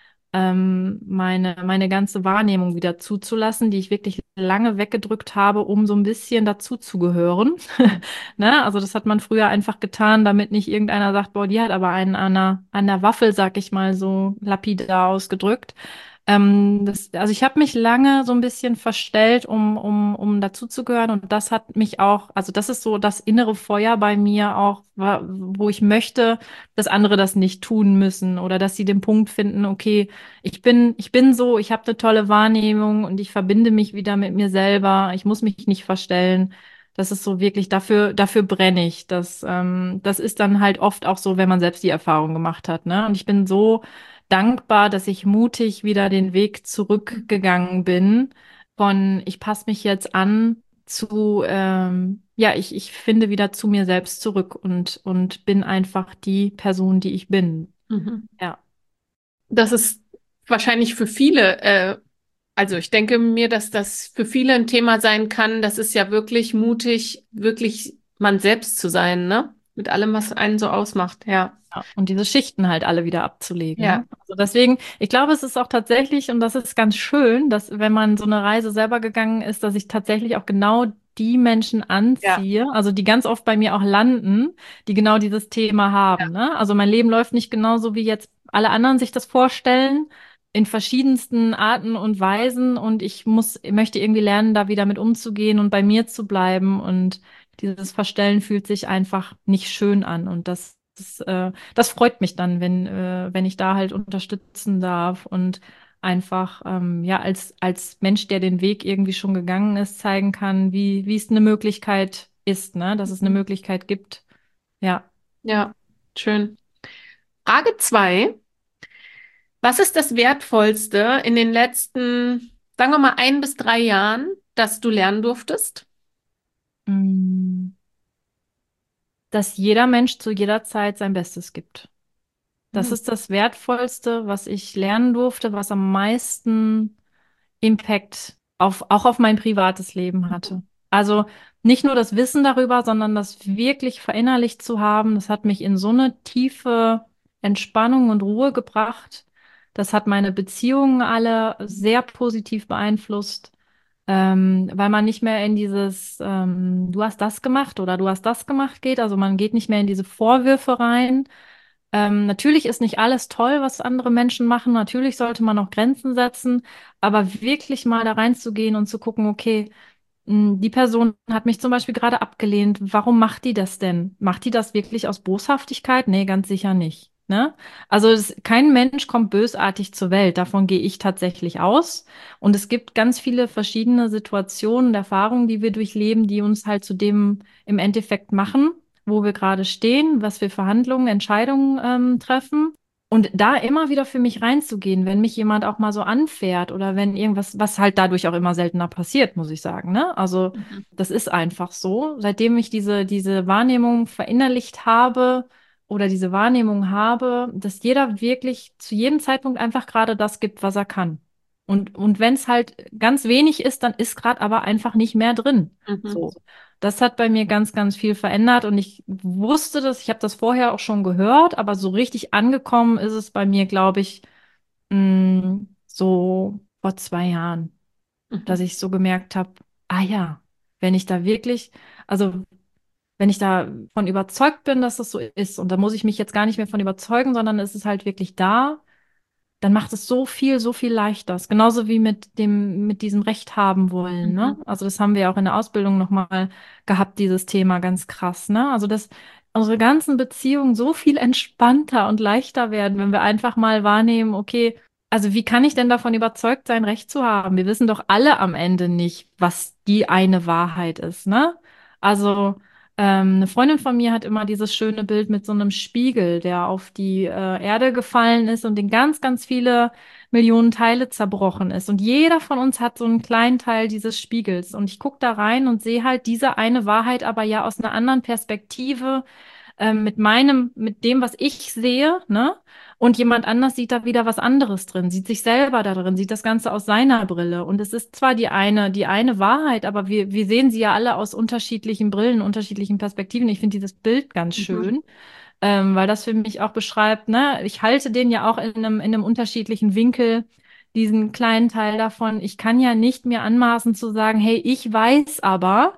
meine ganze Wahrnehmung wieder zuzulassen, die ich wirklich lange weggedrückt habe, um so ein bisschen dazuzugehören. Ne? Also das hat man früher einfach getan, damit nicht irgendeiner sagt, boah, die hat aber einen an der Waffel, sag ich mal, so lapidar ausgedrückt. Also ich habe mich lange so ein bisschen verstellt, um dazuzugehören. Und das hat mich auch, also das ist so das innere Feuer bei mir auch, wo ich möchte, dass andere das nicht tun müssen oder dass sie den Punkt finden, okay, ich bin so, ich habe eine tolle Wahrnehmung und ich verbinde mich wieder mit mir selber. Ich muss mich nicht verstellen. Das ist so wirklich, dafür brenne ich. Das ist dann halt oft auch so, wenn man selbst die Erfahrung gemacht hat, ne? Und ich bin so dankbar, dass ich mutig wieder den Weg zurückgegangen bin von, ich passe mich jetzt an zu, ja, ich finde wieder zu mir selbst zurück und bin einfach die Person, die ich bin. Mhm. Ja. Das ist wahrscheinlich für viele, also ich denke mir, dass das für viele ein Thema sein kann. Das ist ja wirklich mutig, wirklich man selbst zu sein, ne? Mit allem, was einen so ausmacht. Ja, Ja, und diese Schichten halt alle wieder abzulegen, ja, ne? Also deswegen, ich glaube, es ist auch tatsächlich, und das ist ganz schön, dass wenn man so eine Reise selber gegangen ist, dass ich tatsächlich auch genau die Menschen ja, anziehe, also die ganz oft bei mir auch landen, die genau dieses Thema haben, ne? Also mein Leben läuft nicht genauso, wie jetzt alle anderen sich das vorstellen, in verschiedensten Arten und Weisen, und möchte irgendwie lernen, da wieder mit umzugehen und bei mir zu bleiben, und dieses Verstellen fühlt sich einfach nicht schön an, und das freut mich dann, wenn ich da halt unterstützen darf und einfach ja als Mensch, der den Weg irgendwie schon gegangen ist, zeigen kann, wie es eine Möglichkeit ist, ne? Dass es eine Möglichkeit gibt. Ja. ja, schön. Frage 2: Was ist das Wertvollste in den letzten, sagen wir mal, 1 bis 3 Jahren, das du lernen durftest? Mm, Dass jeder Mensch zu jeder Zeit sein Bestes gibt. Das Hm. ist das Wertvollste, was ich lernen durfte, was am meisten Impact auch auf mein privates Leben hatte. Also nicht nur das Wissen darüber, sondern das wirklich verinnerlicht zu haben, das hat mich in so eine tiefe Entspannung und Ruhe gebracht. Das hat meine Beziehungen alle sehr positiv beeinflusst, weil man nicht mehr in dieses du hast das gemacht oder du hast das gemacht geht. Also man geht nicht mehr in diese Vorwürfe rein. Natürlich ist nicht alles toll, was andere Menschen machen. Natürlich sollte man auch Grenzen setzen, aber wirklich mal da reinzugehen und zu gucken, okay, die Person hat mich zum Beispiel gerade abgelehnt. Warum macht die das denn? Macht die das wirklich aus Boshaftigkeit? Nee, ganz sicher nicht. Ne? Also kein Mensch kommt bösartig zur Welt. Davon gehe ich tatsächlich aus. Und es gibt ganz viele verschiedene Situationen, Erfahrungen, die wir durchleben, die uns halt zu dem im Endeffekt machen, wo wir gerade stehen, was wir Verhandlungen, Entscheidungen treffen. Und da immer wieder für mich reinzugehen, wenn mich jemand auch mal so anfährt oder wenn irgendwas, was halt dadurch auch immer seltener passiert, muss ich sagen, ne? Also, Mhm. das ist einfach so. Seitdem ich diese Wahrnehmung verinnerlicht habe oder diese Wahrnehmung habe, dass jeder wirklich zu jedem Zeitpunkt einfach gerade das gibt, was er kann. Und wenn es halt ganz wenig ist, dann ist gerade aber einfach nicht mehr drin. Mhm. So. Das hat bei mir ganz, ganz viel verändert, und ich wusste das, ich habe das vorher auch schon gehört, aber so richtig angekommen ist es bei mir, glaube ich, so vor 2 Jahren, dass Mhm. ich so gemerkt habe, ah ja, wenn ich da wirklich, also wenn ich davon überzeugt bin, dass das so ist, und da muss ich mich jetzt gar nicht mehr von überzeugen, sondern es ist halt wirklich da, dann macht es so viel leichter. Ist genauso wie mit diesem Recht haben wollen, ne? Mhm. Also das haben wir ja auch in der Ausbildung nochmal gehabt, dieses Thema ganz krass, ne? Also dass unsere ganzen Beziehungen so viel entspannter und leichter werden, wenn wir einfach mal wahrnehmen, okay, also wie kann ich denn davon überzeugt sein, Recht zu haben? Wir wissen doch alle am Ende nicht, was die eine Wahrheit ist, ne? Also eine Freundin von mir hat immer dieses schöne Bild mit so einem Spiegel, der auf die Erde gefallen ist und in ganz, ganz viele Millionen Teile zerbrochen ist. Und jeder von uns hat so einen kleinen Teil dieses Spiegels. Und ich gucke da rein und sehe halt diese eine Wahrheit, aber ja aus einer anderen Perspektive, mit dem, was ich sehe, ne? Und jemand anders sieht da wieder was anderes drin, sieht sich selber da drin, sieht das Ganze aus seiner Brille. Und es ist zwar die eine Wahrheit, aber wir sehen sie ja alle aus unterschiedlichen Brillen, unterschiedlichen Perspektiven. Ich finde dieses Bild ganz Mhm. schön, weil das für mich auch beschreibt, ne, ich halte den ja auch in einem unterschiedlichen Winkel, diesen kleinen Teil davon. Ich kann ja nicht mir anmaßen zu sagen, hey, ich weiß aber,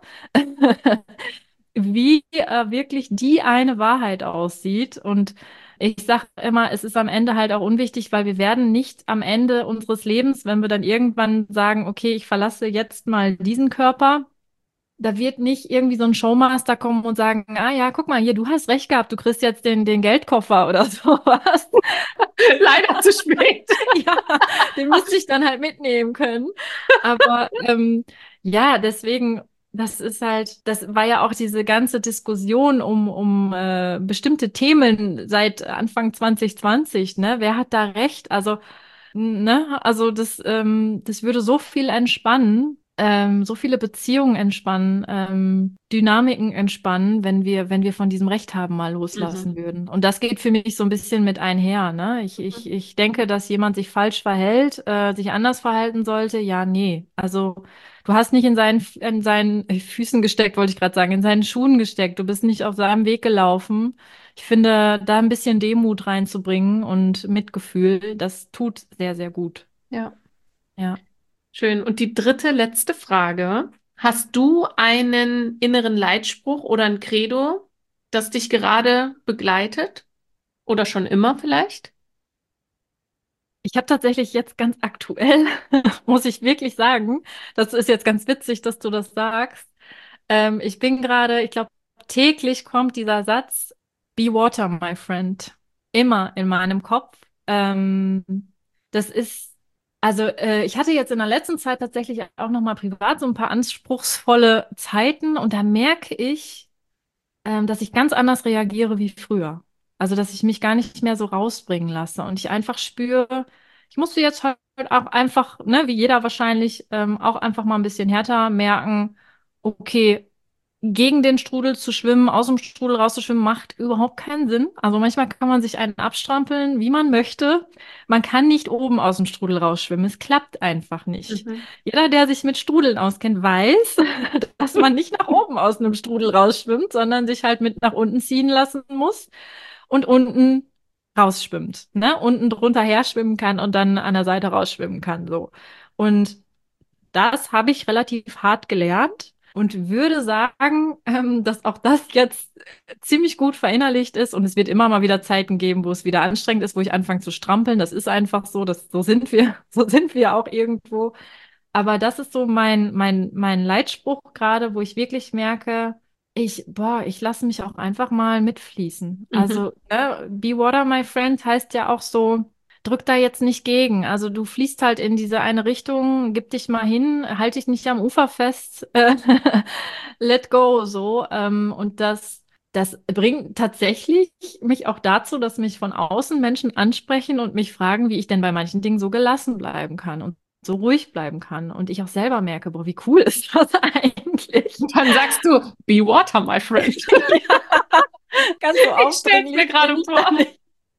wie wirklich die eine Wahrheit aussieht. Und ich sage immer, es ist am Ende halt auch unwichtig, weil wir werden nicht am Ende unseres Lebens, wenn wir dann irgendwann sagen, okay, ich verlasse jetzt mal diesen Körper, da wird nicht irgendwie so ein Showmaster kommen und sagen, ah ja, guck mal hier, du hast recht gehabt, du kriegst jetzt den Geldkoffer oder sowas. Leider zu spät. Ja, den müsste ich dann halt mitnehmen können. Aber ja, deswegen. das ist halt, das war ja auch diese ganze Diskussion um bestimmte Themen seit Anfang 2020, ne? Wer hat da recht? Also, ne? Also das würde so viel entspannen, so viele Beziehungen entspannen, Dynamiken entspannen, wenn wir von diesem Recht haben mal loslassen Mhm. würden. Und das geht für mich so ein bisschen mit einher, ne? Ich denke, dass jemand sich falsch verhält, sich anders verhalten sollte. Ja, nee. Also du hast nicht in seinen Füßen gesteckt, wollte ich gerade sagen, in seinen Schuhen gesteckt. Du bist nicht auf seinem Weg gelaufen. Ich finde, da ein bisschen Demut reinzubringen und Mitgefühl, das tut sehr, sehr gut. Ja. Ja. Schön. Und die dritte, letzte Frage. Hast du einen inneren Leitspruch oder ein Credo, das dich gerade begleitet? Oder schon immer vielleicht? Ich habe tatsächlich jetzt ganz aktuell, muss ich wirklich sagen, das ist jetzt ganz witzig, dass du das sagst. Ich bin gerade, ich glaube, täglich kommt dieser Satz, Be water, my friend, immer in meinem Kopf. Das ist, also ich hatte jetzt in der letzten Zeit tatsächlich auch noch mal privat so ein paar anspruchsvolle Zeiten und da merke ich, dass ich ganz anders reagiere wie früher. Also, dass ich mich gar nicht mehr so rausbringen lasse und ich einfach spüre, ich musste jetzt halt auch einfach, ne, wie jeder wahrscheinlich, auch einfach mal ein bisschen härter merken, okay, gegen den Strudel zu schwimmen, aus dem Strudel rauszuschwimmen, macht überhaupt keinen Sinn. Also manchmal kann man sich einen abstrampeln, wie man möchte. Man kann nicht oben aus dem Strudel rausschwimmen. Es klappt einfach nicht. Mhm. Jeder, der sich mit Strudeln auskennt, weiß, dass man nicht nach oben aus einem Strudel rausschwimmt, sondern sich halt mit nach unten ziehen lassen muss und unten rausschwimmt, ne? Unten drunter her schwimmen kann und dann an der Seite rausschwimmen kann, so. Und das habe ich relativ hart gelernt und würde sagen, dass auch das jetzt ziemlich gut verinnerlicht ist. Und es wird immer mal wieder Zeiten geben, wo es wieder anstrengend ist, wo ich anfange zu strampeln. Das ist einfach so, so sind wir, so sind wir auch irgendwo. Aber das ist so mein Leitspruch gerade, wo ich wirklich merke, ich lasse mich auch einfach mal mitfließen. Mhm. Also, ne, Be Water, my friend heißt ja auch so, drück da jetzt nicht gegen. Also du fließt halt in diese eine Richtung, gib dich mal hin, halt dich nicht am Ufer fest, let go, so. Und das bringt tatsächlich mich auch dazu, dass mich von außen Menschen ansprechen und mich fragen, wie ich denn bei manchen Dingen so gelassen bleiben kann und so ruhig bleiben kann. Und ich auch selber merke, boah, wie cool ist das eigentlich? Und dann sagst du, Be water, my friend. Ja, ganz so Ich stell's mir aufdringlich bin gerade ich da vor. nicht.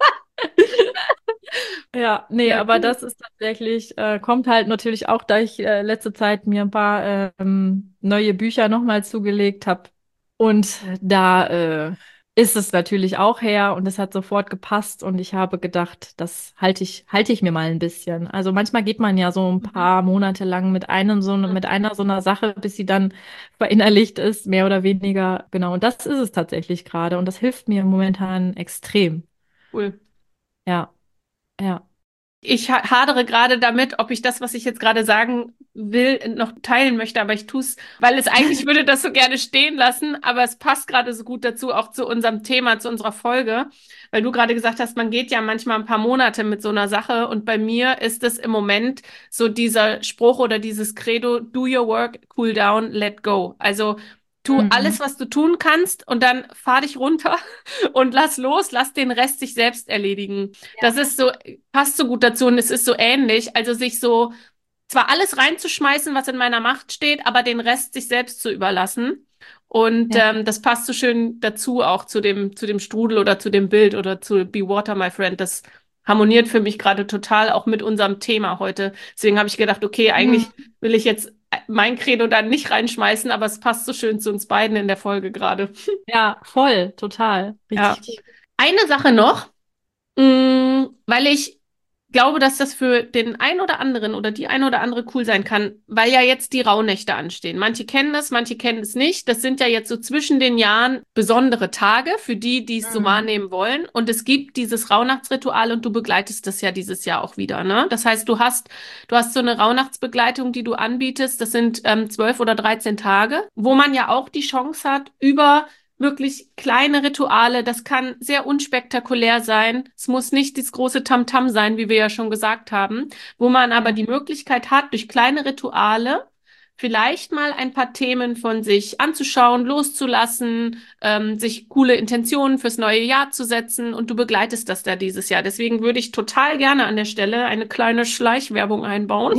Ja, nee, Ja, aber cool. das ist tatsächlich, kommt halt natürlich auch, da ich letzte Zeit mir ein paar neue Bücher nochmal zugelegt habe. Und da ist es natürlich auch her und es hat sofort gepasst und ich habe gedacht, das halte ich mir mal ein bisschen. Also manchmal geht man ja so ein Mhm. paar Monate lang mit einer so einer Sache, bis sie dann verinnerlicht ist, mehr oder weniger. Genau, und das ist es tatsächlich gerade und das hilft mir momentan extrem. Cool. Ja, ja. Ich hadere gerade damit, ob ich das, was ich jetzt gerade sagen will, noch teilen möchte, aber ich tue es, weil es eigentlich würde das so gerne stehen lassen, aber es passt gerade so gut dazu, auch zu unserem Thema, zu unserer Folge, weil du gerade gesagt hast, man geht ja manchmal ein paar Monate mit so einer Sache und bei mir ist es im Moment so dieser Spruch oder dieses Credo, do your work, cool down, let go. Also tu alles, Mhm. was du tun kannst und dann fahr dich runter und lass los, lass den Rest sich selbst erledigen. Das ist so, passt so gut dazu und es ist so ähnlich. Also sich so zwar alles reinzuschmeißen, was in meiner Macht steht, aber den Rest sich selbst zu überlassen. Und Ja. das passt so schön dazu, auch zu dem Strudel oder zu dem Bild oder zu Be Water, my friend. Das harmoniert für mich gerade total auch mit unserem Thema heute. Deswegen habe ich gedacht, okay, eigentlich Mhm. will ich jetzt mein Credo da nicht reinschmeißen, aber es passt so schön zu uns beiden in der Folge gerade. Ja, voll, total. Ja. Richtig gut. Eine Sache noch. Weil ich glaube, dass das für den einen oder anderen oder die eine oder andere cool sein kann, weil ja jetzt die Rauhnächte anstehen. Manche kennen das, manche kennen es nicht. Das sind ja jetzt so zwischen den Jahren besondere Tage für die, die es so Mhm. wahrnehmen wollen. Und es gibt dieses Rauhnachtsritual und du begleitest das ja dieses Jahr auch wieder, ne? Das heißt, du hast so eine Rauhnachtsbegleitung, die du anbietest. Das sind 12 oder 13 Tage, wo man ja auch die Chance hat, über wirklich kleine Rituale. Das kann sehr unspektakulär sein. Es muss nicht das große Tamtam sein, wie wir ja schon gesagt haben, wo man aber Ja. die Möglichkeit hat, durch kleine Rituale vielleicht mal ein paar Themen von sich anzuschauen, loszulassen, sich coole Intentionen fürs neue Jahr zu setzen und du begleitest das da dieses Jahr. Deswegen würde ich total gerne an der Stelle eine kleine Schleichwerbung einbauen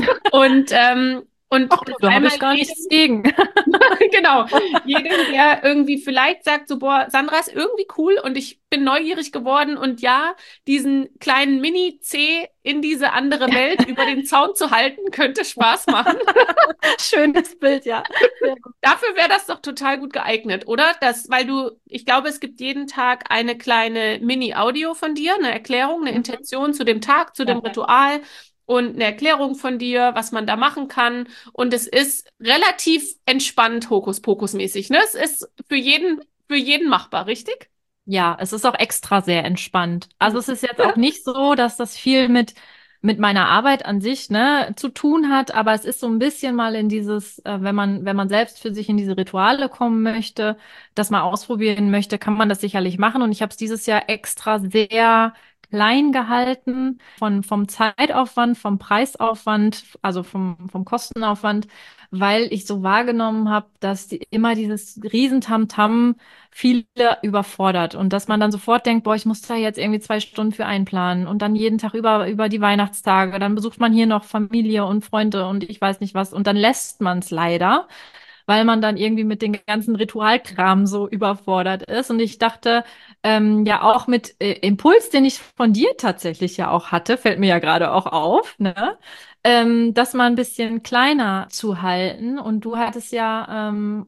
und Ach du, das da habe einmal ich gar nichts jedem, gegen. genau, jedem, der irgendwie vielleicht sagt, so, boah, Sandra ist irgendwie cool und ich bin neugierig geworden und ja, diesen kleinen Mini-C in diese andere Welt über den Zaun zu halten, könnte Spaß machen. Schönes Bild, ja. Sehr gut. Dafür wäre das doch total gut geeignet, oder? Weil ich glaube, es gibt jeden Tag eine kleine Mini-Audio von dir, eine Erklärung, eine Mhm. Intention zu dem Tag, zu dem Ja. Ritual und eine Erklärung von dir, was man da machen kann. Und es ist relativ entspannt, Hokuspokus-mäßig, ne? Es ist für jeden machbar, richtig? Ja, es ist auch extra sehr entspannt. Also Hm. es ist jetzt auch nicht so, dass das viel mit meiner Arbeit an sich, ne, zu tun hat, aber es ist so ein bisschen mal in dieses, wenn man selbst für sich in diese Rituale kommen möchte, das mal ausprobieren möchte, kann man das sicherlich machen. Und ich habe es dieses Jahr extra sehr klein gehalten vom Zeitaufwand, vom Preisaufwand, also vom Kostenaufwand, weil ich so wahrgenommen habe, dass immer dieses Riesentamtam viele überfordert und dass man dann sofort denkt, boah, ich muss da jetzt irgendwie 2 Stunden für einplanen und dann jeden Tag über die Weihnachtstage, dann besucht man hier noch Familie und Freunde und ich weiß nicht was und dann lässt man es leider, weil man dann irgendwie mit den ganzen Ritualkram so überfordert ist. Und ich dachte, ja auch mit Impuls, den ich von dir tatsächlich ja auch hatte, fällt mir ja gerade auch auf, ne? Das mal ein bisschen kleiner zu halten. Und du hattest ja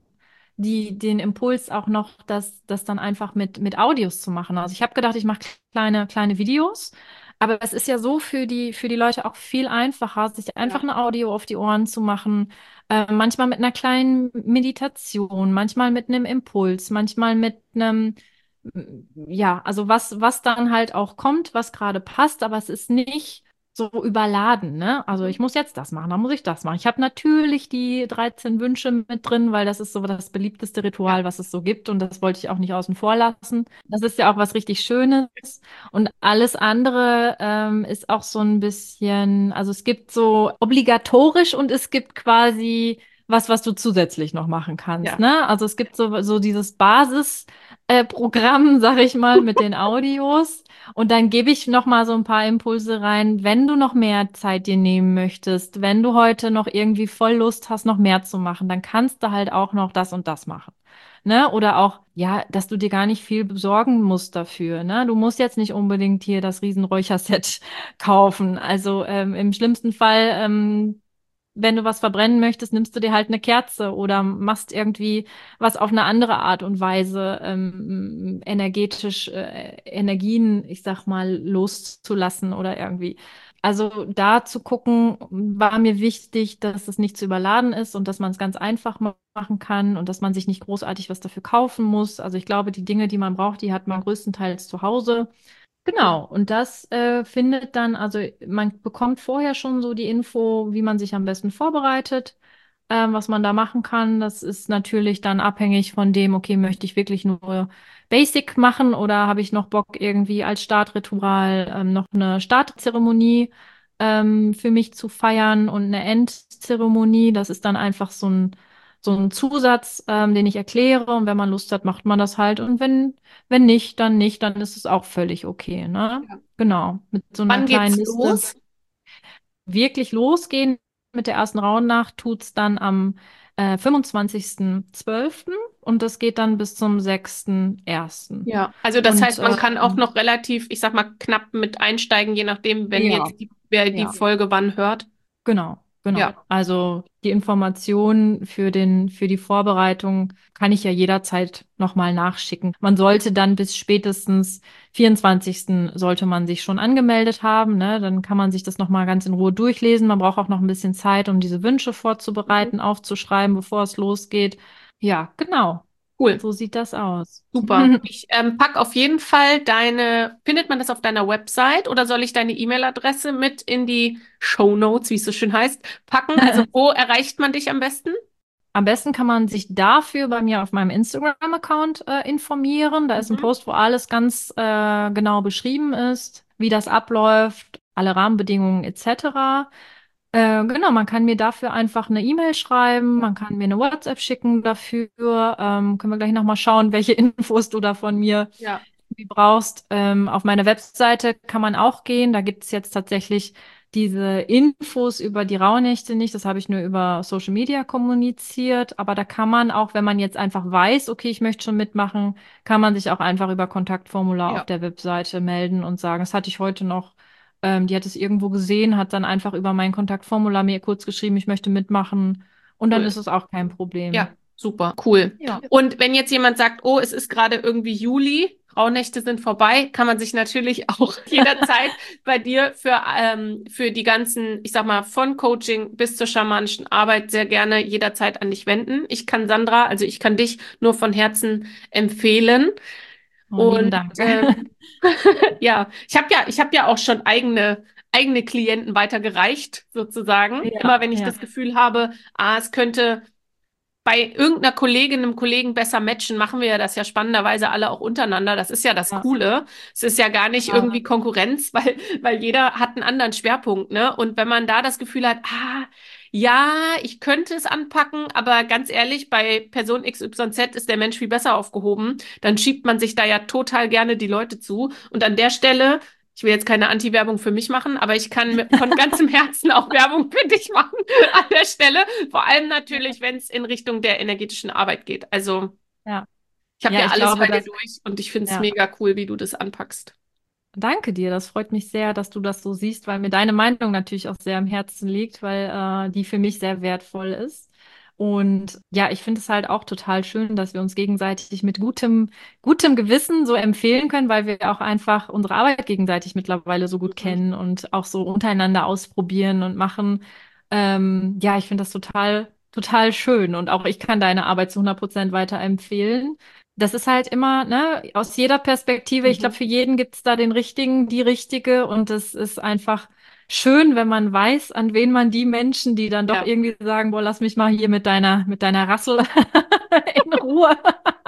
den Impuls auch noch, das dann einfach mit Audios zu machen. Also ich habe gedacht, ich mache kleine Videos, aber es ist ja so für die Leute auch viel einfacher, sich einfach Ja. ein Audio auf die Ohren zu machen. Manchmal mit einer kleinen Meditation, manchmal mit einem Impuls, manchmal mit einem, ja, also was dann halt auch kommt, was gerade passt, aber es ist nicht so überladen, ne? Also ich muss jetzt das machen, dann muss ich das machen. Ich habe natürlich die 13 Wünsche mit drin, weil das ist so das beliebteste Ja. Ritual, was es so gibt und das wollte ich auch nicht außen vor lassen. Das ist ja auch was richtig Schönes und alles andere ist auch so ein bisschen, also es gibt so obligatorisch und es gibt quasi was du zusätzlich noch machen kannst, Ja. ne? Also es gibt so dieses Basisprogramm, sag ich mal, mit den Audios. Und dann gebe ich noch mal so ein paar Impulse rein, wenn du noch mehr Zeit dir nehmen möchtest, wenn du heute noch irgendwie voll Lust hast, noch mehr zu machen, dann kannst du halt auch noch das und das machen. Ne? Oder auch, ja, dass du dir gar nicht viel besorgen musst dafür. Ne? Du musst jetzt nicht unbedingt hier das Riesenräucherset kaufen. Also im schlimmsten Fall, wenn du was verbrennen möchtest, nimmst du dir halt eine Kerze oder machst irgendwie was auf eine andere Art und Weise, energetisch Energien, ich sag mal, loszulassen oder irgendwie. Also da zu gucken, war mir wichtig, dass es nicht zu überladen ist und dass man es ganz einfach machen kann und dass man sich nicht großartig was dafür kaufen muss. Also ich glaube, die Dinge, die man braucht, die hat man größtenteils zu Hause. Genau, und das findet dann, also man bekommt vorher schon so die Info, wie man sich am besten vorbereitet, was man da machen kann. Das ist natürlich dann abhängig von dem, okay, möchte ich wirklich nur Basic machen oder habe ich noch Bock irgendwie als Startritual noch eine Startzeremonie für mich zu feiern und eine Endzeremonie. Das ist dann einfach so ein Zusatz, den ich erkläre und wenn man Lust hat, macht man das halt und wenn nicht, dann nicht, dann ist es auch völlig okay, ne? Ja. Genau, mit so einer Wann kleinen geht's Liste. los? Wirklich losgehen mit der ersten Rauhnacht tut's dann am 25.12. und das geht dann bis zum 6.1. Ja, also das Und heißt, man kann auch noch relativ, ich sag mal, knapp mit einsteigen, je nachdem, wenn ja, jetzt wer die ja. Folge wann hört. Genau, genau. Ja, Also die Informationen für die Vorbereitung kann ich ja jederzeit nochmal nachschicken. Man sollte dann bis spätestens 24. sollte man sich schon angemeldet haben, ne? Dann kann man sich das nochmal ganz in Ruhe durchlesen. Man braucht auch noch ein bisschen Zeit, um diese Wünsche mhm. vorzubereiten, aufzuschreiben, bevor es losgeht. Ja, genau. Cool. So sieht das aus. Super. Ich pack auf jeden Fall findet man das auf deiner Website oder soll ich deine E-Mail-Adresse mit in die Show Notes, wie es so schön heißt, packen? Also wo erreicht man dich am besten? Am besten kann man sich dafür bei mir auf meinem Instagram-Account informieren. Da ist ein Mhm. Post, wo alles ganz genau beschrieben ist, wie das abläuft, alle Rahmenbedingungen etc. Genau, man kann mir dafür einfach eine E-Mail schreiben, man kann mir eine WhatsApp schicken dafür. Können wir gleich nochmal schauen, welche Infos du da von mir Ja, brauchst. Auf meine Webseite kann man auch gehen. Da gibt es jetzt tatsächlich diese Infos über die Rauhnächte nicht. Das habe ich nur über Social Media kommuniziert. Aber da kann man auch, wenn man jetzt einfach weiß, okay, ich möchte schon mitmachen, kann man sich auch einfach über Kontaktformular auf ja, der Webseite melden und sagen, das hatte ich heute noch. Die hat es irgendwo gesehen, hat dann einfach über mein Kontaktformular mir kurz geschrieben, ich möchte mitmachen. Und dann cool. ist es auch kein Ja, Problem. super, cool. Ja. Und wenn jetzt jemand sagt, oh, es ist gerade irgendwie Juli, Rauhnächte sind vorbei, kann man sich natürlich auch jederzeit bei dir für die ganzen, ich sag mal, von Coaching bis zur schamanischen Arbeit sehr gerne jederzeit an dich wenden. Ich kann Sandra, also ich kann dich nur von Herzen empfehlen. Oh, lieben Und Dank. ja, ich habe ja auch schon eigene Klienten weitergereicht, sozusagen. Ja, Immer wenn ich ja, das Gefühl habe, es könnte bei irgendeiner Kollegin, einem Kollegen besser matchen, machen wir ja das ja spannenderweise alle auch untereinander. Das ist ja das ja, Coole. Es ist ja gar nicht genau. irgendwie Konkurrenz, weil jeder hat einen anderen Schwerpunkt, ne? Und wenn man da das Gefühl hat, ja, ich könnte es anpacken, aber ganz ehrlich, bei Person XYZ ist der Mensch viel besser aufgehoben, dann schiebt man sich da ja total gerne die Leute zu. Und an der Stelle, ich will jetzt keine Anti-Werbung für mich machen, aber ich kann von ganzem Herzen auch Werbung für dich machen an der Stelle. Vor allem natürlich, wenn es in Richtung der energetischen Arbeit geht. Also, Ja, ich habe ja, ja ich alles glaube, bei dir dass, durch und ich finde es ja, mega cool, wie du das anpackst. danke dir. Das freut mich sehr, dass du das so siehst, weil mir deine Meinung natürlich auch sehr am Herzen liegt, weil die für mich sehr wertvoll ist. Und ja, ich finde es halt auch total schön, dass wir uns gegenseitig mit gutem Gewissen so empfehlen können, weil wir auch einfach unsere Arbeit gegenseitig mittlerweile so gut Mhm. kennen und auch so untereinander ausprobieren und machen. Ja, ich finde das total schön. Und auch ich kann deine Arbeit zu 100% weiterempfehlen. Das ist halt immer, ne, aus jeder Perspektive, ich glaube, Mhm. für jeden gibt es da den richtigen, die richtige und es ist einfach schön, wenn man weiß, an wen man die Menschen, die dann doch Ja, irgendwie sagen, boah, lass mich mal hier mit deiner Rassel in Ruhe.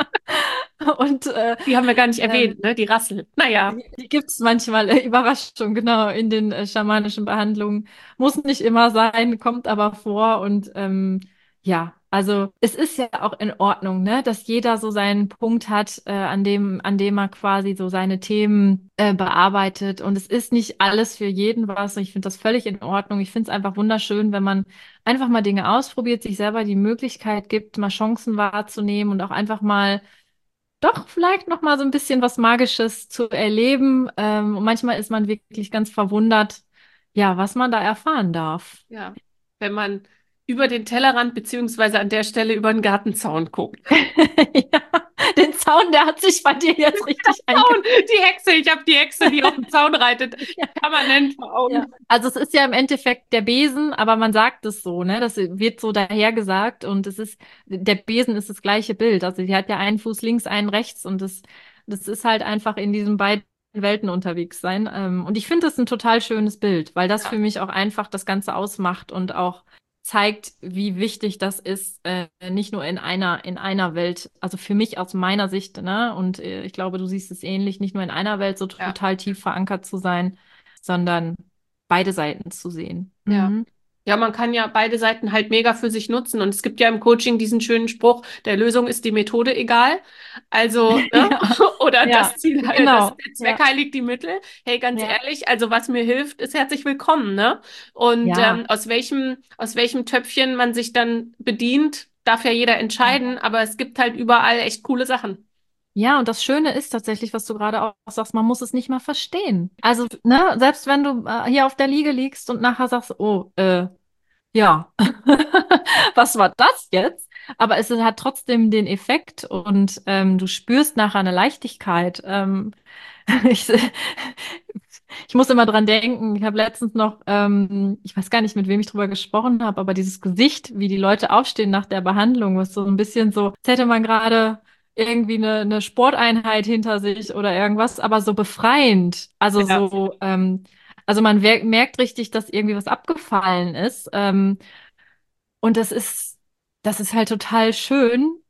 Und die haben wir gar nicht ähm, erwähnt, ne? Die Rassel. Naja, die gibt es manchmal, Überraschung, genau, in den schamanischen Behandlungen. Muss nicht immer sein, kommt aber vor. Und ja, also es ist ja auch in Ordnung, ne, dass jeder so seinen Punkt hat, an dem er quasi so seine Themen bearbeitet. Und es ist nicht alles für jeden was. Ich finde das völlig in Ordnung. Ich finde es einfach wunderschön, wenn man einfach mal Dinge ausprobiert, sich selber die Möglichkeit gibt, mal Chancen wahrzunehmen und auch einfach mal doch vielleicht noch mal so ein bisschen was Magisches zu erleben. Und manchmal ist man wirklich ganz verwundert, ja, was man da erfahren darf. ja. Wenn man über den Tellerrand beziehungsweise an der Stelle über den Gartenzaun guckt. Ja, den Zaun, der hat sich bei dir jetzt richtig Zaun, die Hexe, ich habe die Hexe, die auf dem Zaun reitet, Ja, permanent vor ja. Augen. Also es ist ja im Endeffekt der Besen, aber man sagt es so, ne? Das wird so dahergesagt und der Besen ist das gleiche Bild. Also die hat ja einen Fuß links, einen rechts und das ist halt einfach in diesen beiden Welten unterwegs sein. Und ich finde das ein total schönes Bild, weil das für Ja, mich auch einfach das Ganze ausmacht und auch zeigt, wie wichtig das ist, nicht nur in einer Welt, also für mich aus meiner Sicht, ne? Und ich glaube, du siehst es ähnlich, nicht nur in einer Welt so ja. total tief verankert zu sein, sondern beide Seiten zu sehen. Ja. Mhm. Ja, man kann ja beide Seiten halt mega für sich nutzen. Und es gibt ja im Coaching diesen schönen Spruch, der Lösung ist die Methode egal. Also, ne? Ja, Oder ja, das Ziel, genau. der Zweck Ja, heiligt die Mittel. Hey, ganz ja, ehrlich, also was mir hilft, ist herzlich willkommen, ne? Und ja, aus welchem Töpfchen man sich dann bedient, darf ja jeder entscheiden, aber es gibt halt überall echt coole Sachen. ja, und das Schöne ist tatsächlich, was du gerade auch sagst, man muss es nicht mal verstehen. Also, ne, selbst wenn du hier auf der Liege liegst und nachher sagst, oh, ja, was war das jetzt? Aber es hat trotzdem den Effekt und du spürst nachher eine Leichtigkeit. Ich, ich muss immer dran denken, ich habe letztens noch, ich weiß gar nicht, mit wem ich drüber gesprochen habe, aber dieses Gesicht, wie die Leute aufstehen nach der Behandlung, was so ein bisschen so, als hätte man gerade irgendwie eine Sporteinheit hinter sich oder irgendwas, aber so befreiend. Also Ja, also man merkt richtig, dass irgendwie was abgefallen ist. Und das ist halt total schön.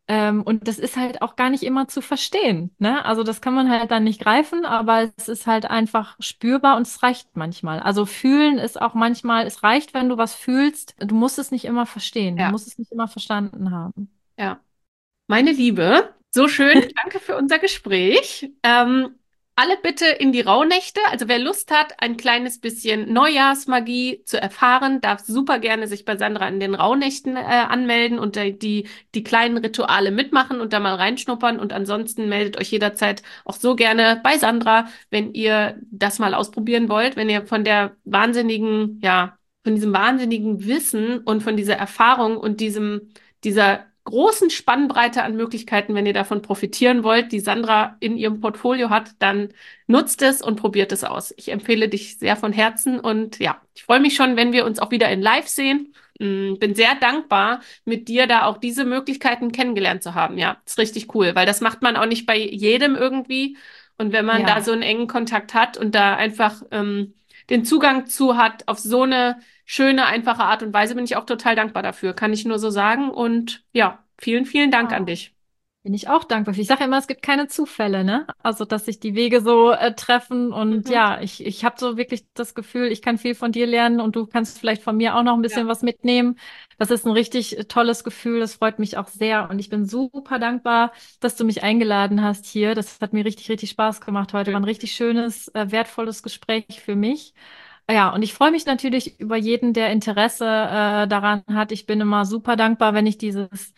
Und das ist halt auch gar nicht immer zu verstehen, ne? Also das kann man halt dann nicht greifen, aber es ist halt einfach spürbar und es reicht manchmal. Also fühlen ist auch manchmal, es reicht, wenn du was fühlst. Du musst es nicht immer verstehen, du Ja, musst es nicht immer verstanden haben. ja. Meine Liebe, so schön. Danke für unser Gespräch. Alle bitte in die Rauhnächte. Also wer Lust hat, ein kleines bisschen Neujahrsmagie zu erfahren, darf super gerne sich bei Sandra in den Rauhnächten anmelden und die kleinen Rituale mitmachen und da mal reinschnuppern. Und ansonsten meldet euch jederzeit auch so gerne bei Sandra, wenn ihr das mal ausprobieren wollt, wenn ihr von der wahnsinnigen, ja, von diesem wahnsinnigen Wissen und von dieser Erfahrung und dieser großen Spannbreite an Möglichkeiten, wenn ihr davon profitieren wollt, die Sandra in ihrem Portfolio hat, dann nutzt es und probiert es aus. Ich empfehle dich sehr von Herzen und ja, ich freue mich schon, wenn wir uns auch wieder in Live sehen. Bin sehr dankbar, mit dir da auch diese Möglichkeiten kennengelernt zu haben. Ja, ist richtig cool, weil das macht man auch nicht bei jedem irgendwie. Und wenn man da Ja. so einen engen Kontakt hat und da einfach den Zugang zu hat auf so eine schöne, einfache Art und Weise, bin ich auch total dankbar dafür. Kann ich nur so sagen. Und ja, vielen, vielen Dank an dich. Bin ich auch dankbar für. Ich sage immer, es gibt keine Zufälle, ne? Also, dass sich die Wege so treffen und Mhm. ja, ich habe so wirklich das Gefühl, ich kann viel von dir lernen und du kannst vielleicht von mir auch noch ein bisschen Ja. was mitnehmen. Das ist ein richtig tolles Gefühl, das freut mich auch sehr und ich bin super dankbar, dass du mich eingeladen hast hier. Das hat mir richtig, richtig Spaß gemacht heute. War ein Schön. richtig schönes, wertvolles Gespräch für mich. Ja, und ich freue mich natürlich über jeden, der Interesse daran hat. Ich bin immer super dankbar, wenn ich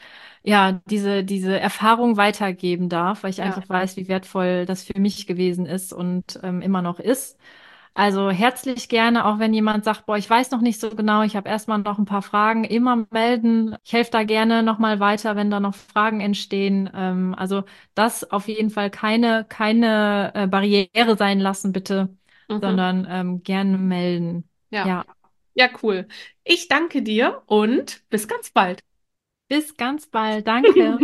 diese Erfahrung weitergeben darf, weil ich Ja. einfach weiß, wie wertvoll das für mich gewesen ist und immer noch ist. Also herzlich gerne, auch wenn jemand sagt, boah, ich weiß noch nicht so genau, ich habe erstmal noch ein paar Fragen, immer melden. Ich helfe da gerne nochmal weiter, wenn da noch Fragen entstehen. Also das auf jeden Fall keine Barriere sein lassen, bitte, Mhm. sondern gerne melden. Ja. Ja, Ja, cool. Ich danke dir und bis ganz bald. bis ganz bald. Danke.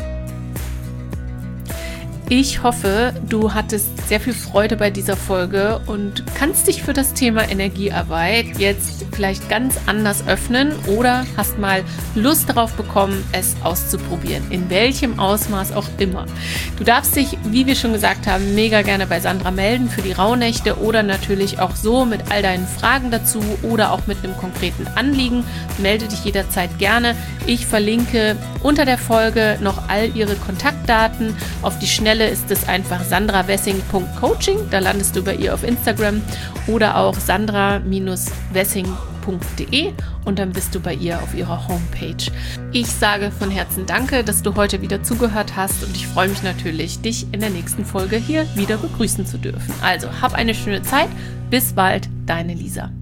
Ich hoffe, du hattest sehr viel Freude bei dieser Folge und kannst dich für das Thema Energiearbeit jetzt vielleicht ganz anders öffnen oder hast mal Lust darauf bekommen, es auszuprobieren, in welchem Ausmaß auch immer. Du darfst dich, wie wir schon gesagt haben, mega gerne bei Sandra melden für die Rauhnächte oder natürlich auch so mit all deinen Fragen dazu oder auch mit einem konkreten Anliegen. Melde dich jederzeit gerne. Ich verlinke unter der Folge noch all ihre Kontaktdaten. Auf die Schnelle ist es einfach sandrawessing.coaching, da landest du bei ihr auf Instagram oder auch sandra-wessing.de und dann bist du bei ihr auf ihrer Homepage. Ich sage von Herzen danke, dass du heute wieder zugehört hast und ich freue mich natürlich, dich in der nächsten Folge hier wieder begrüßen zu dürfen. Also, hab eine schöne Zeit. Bis bald, deine Lisa.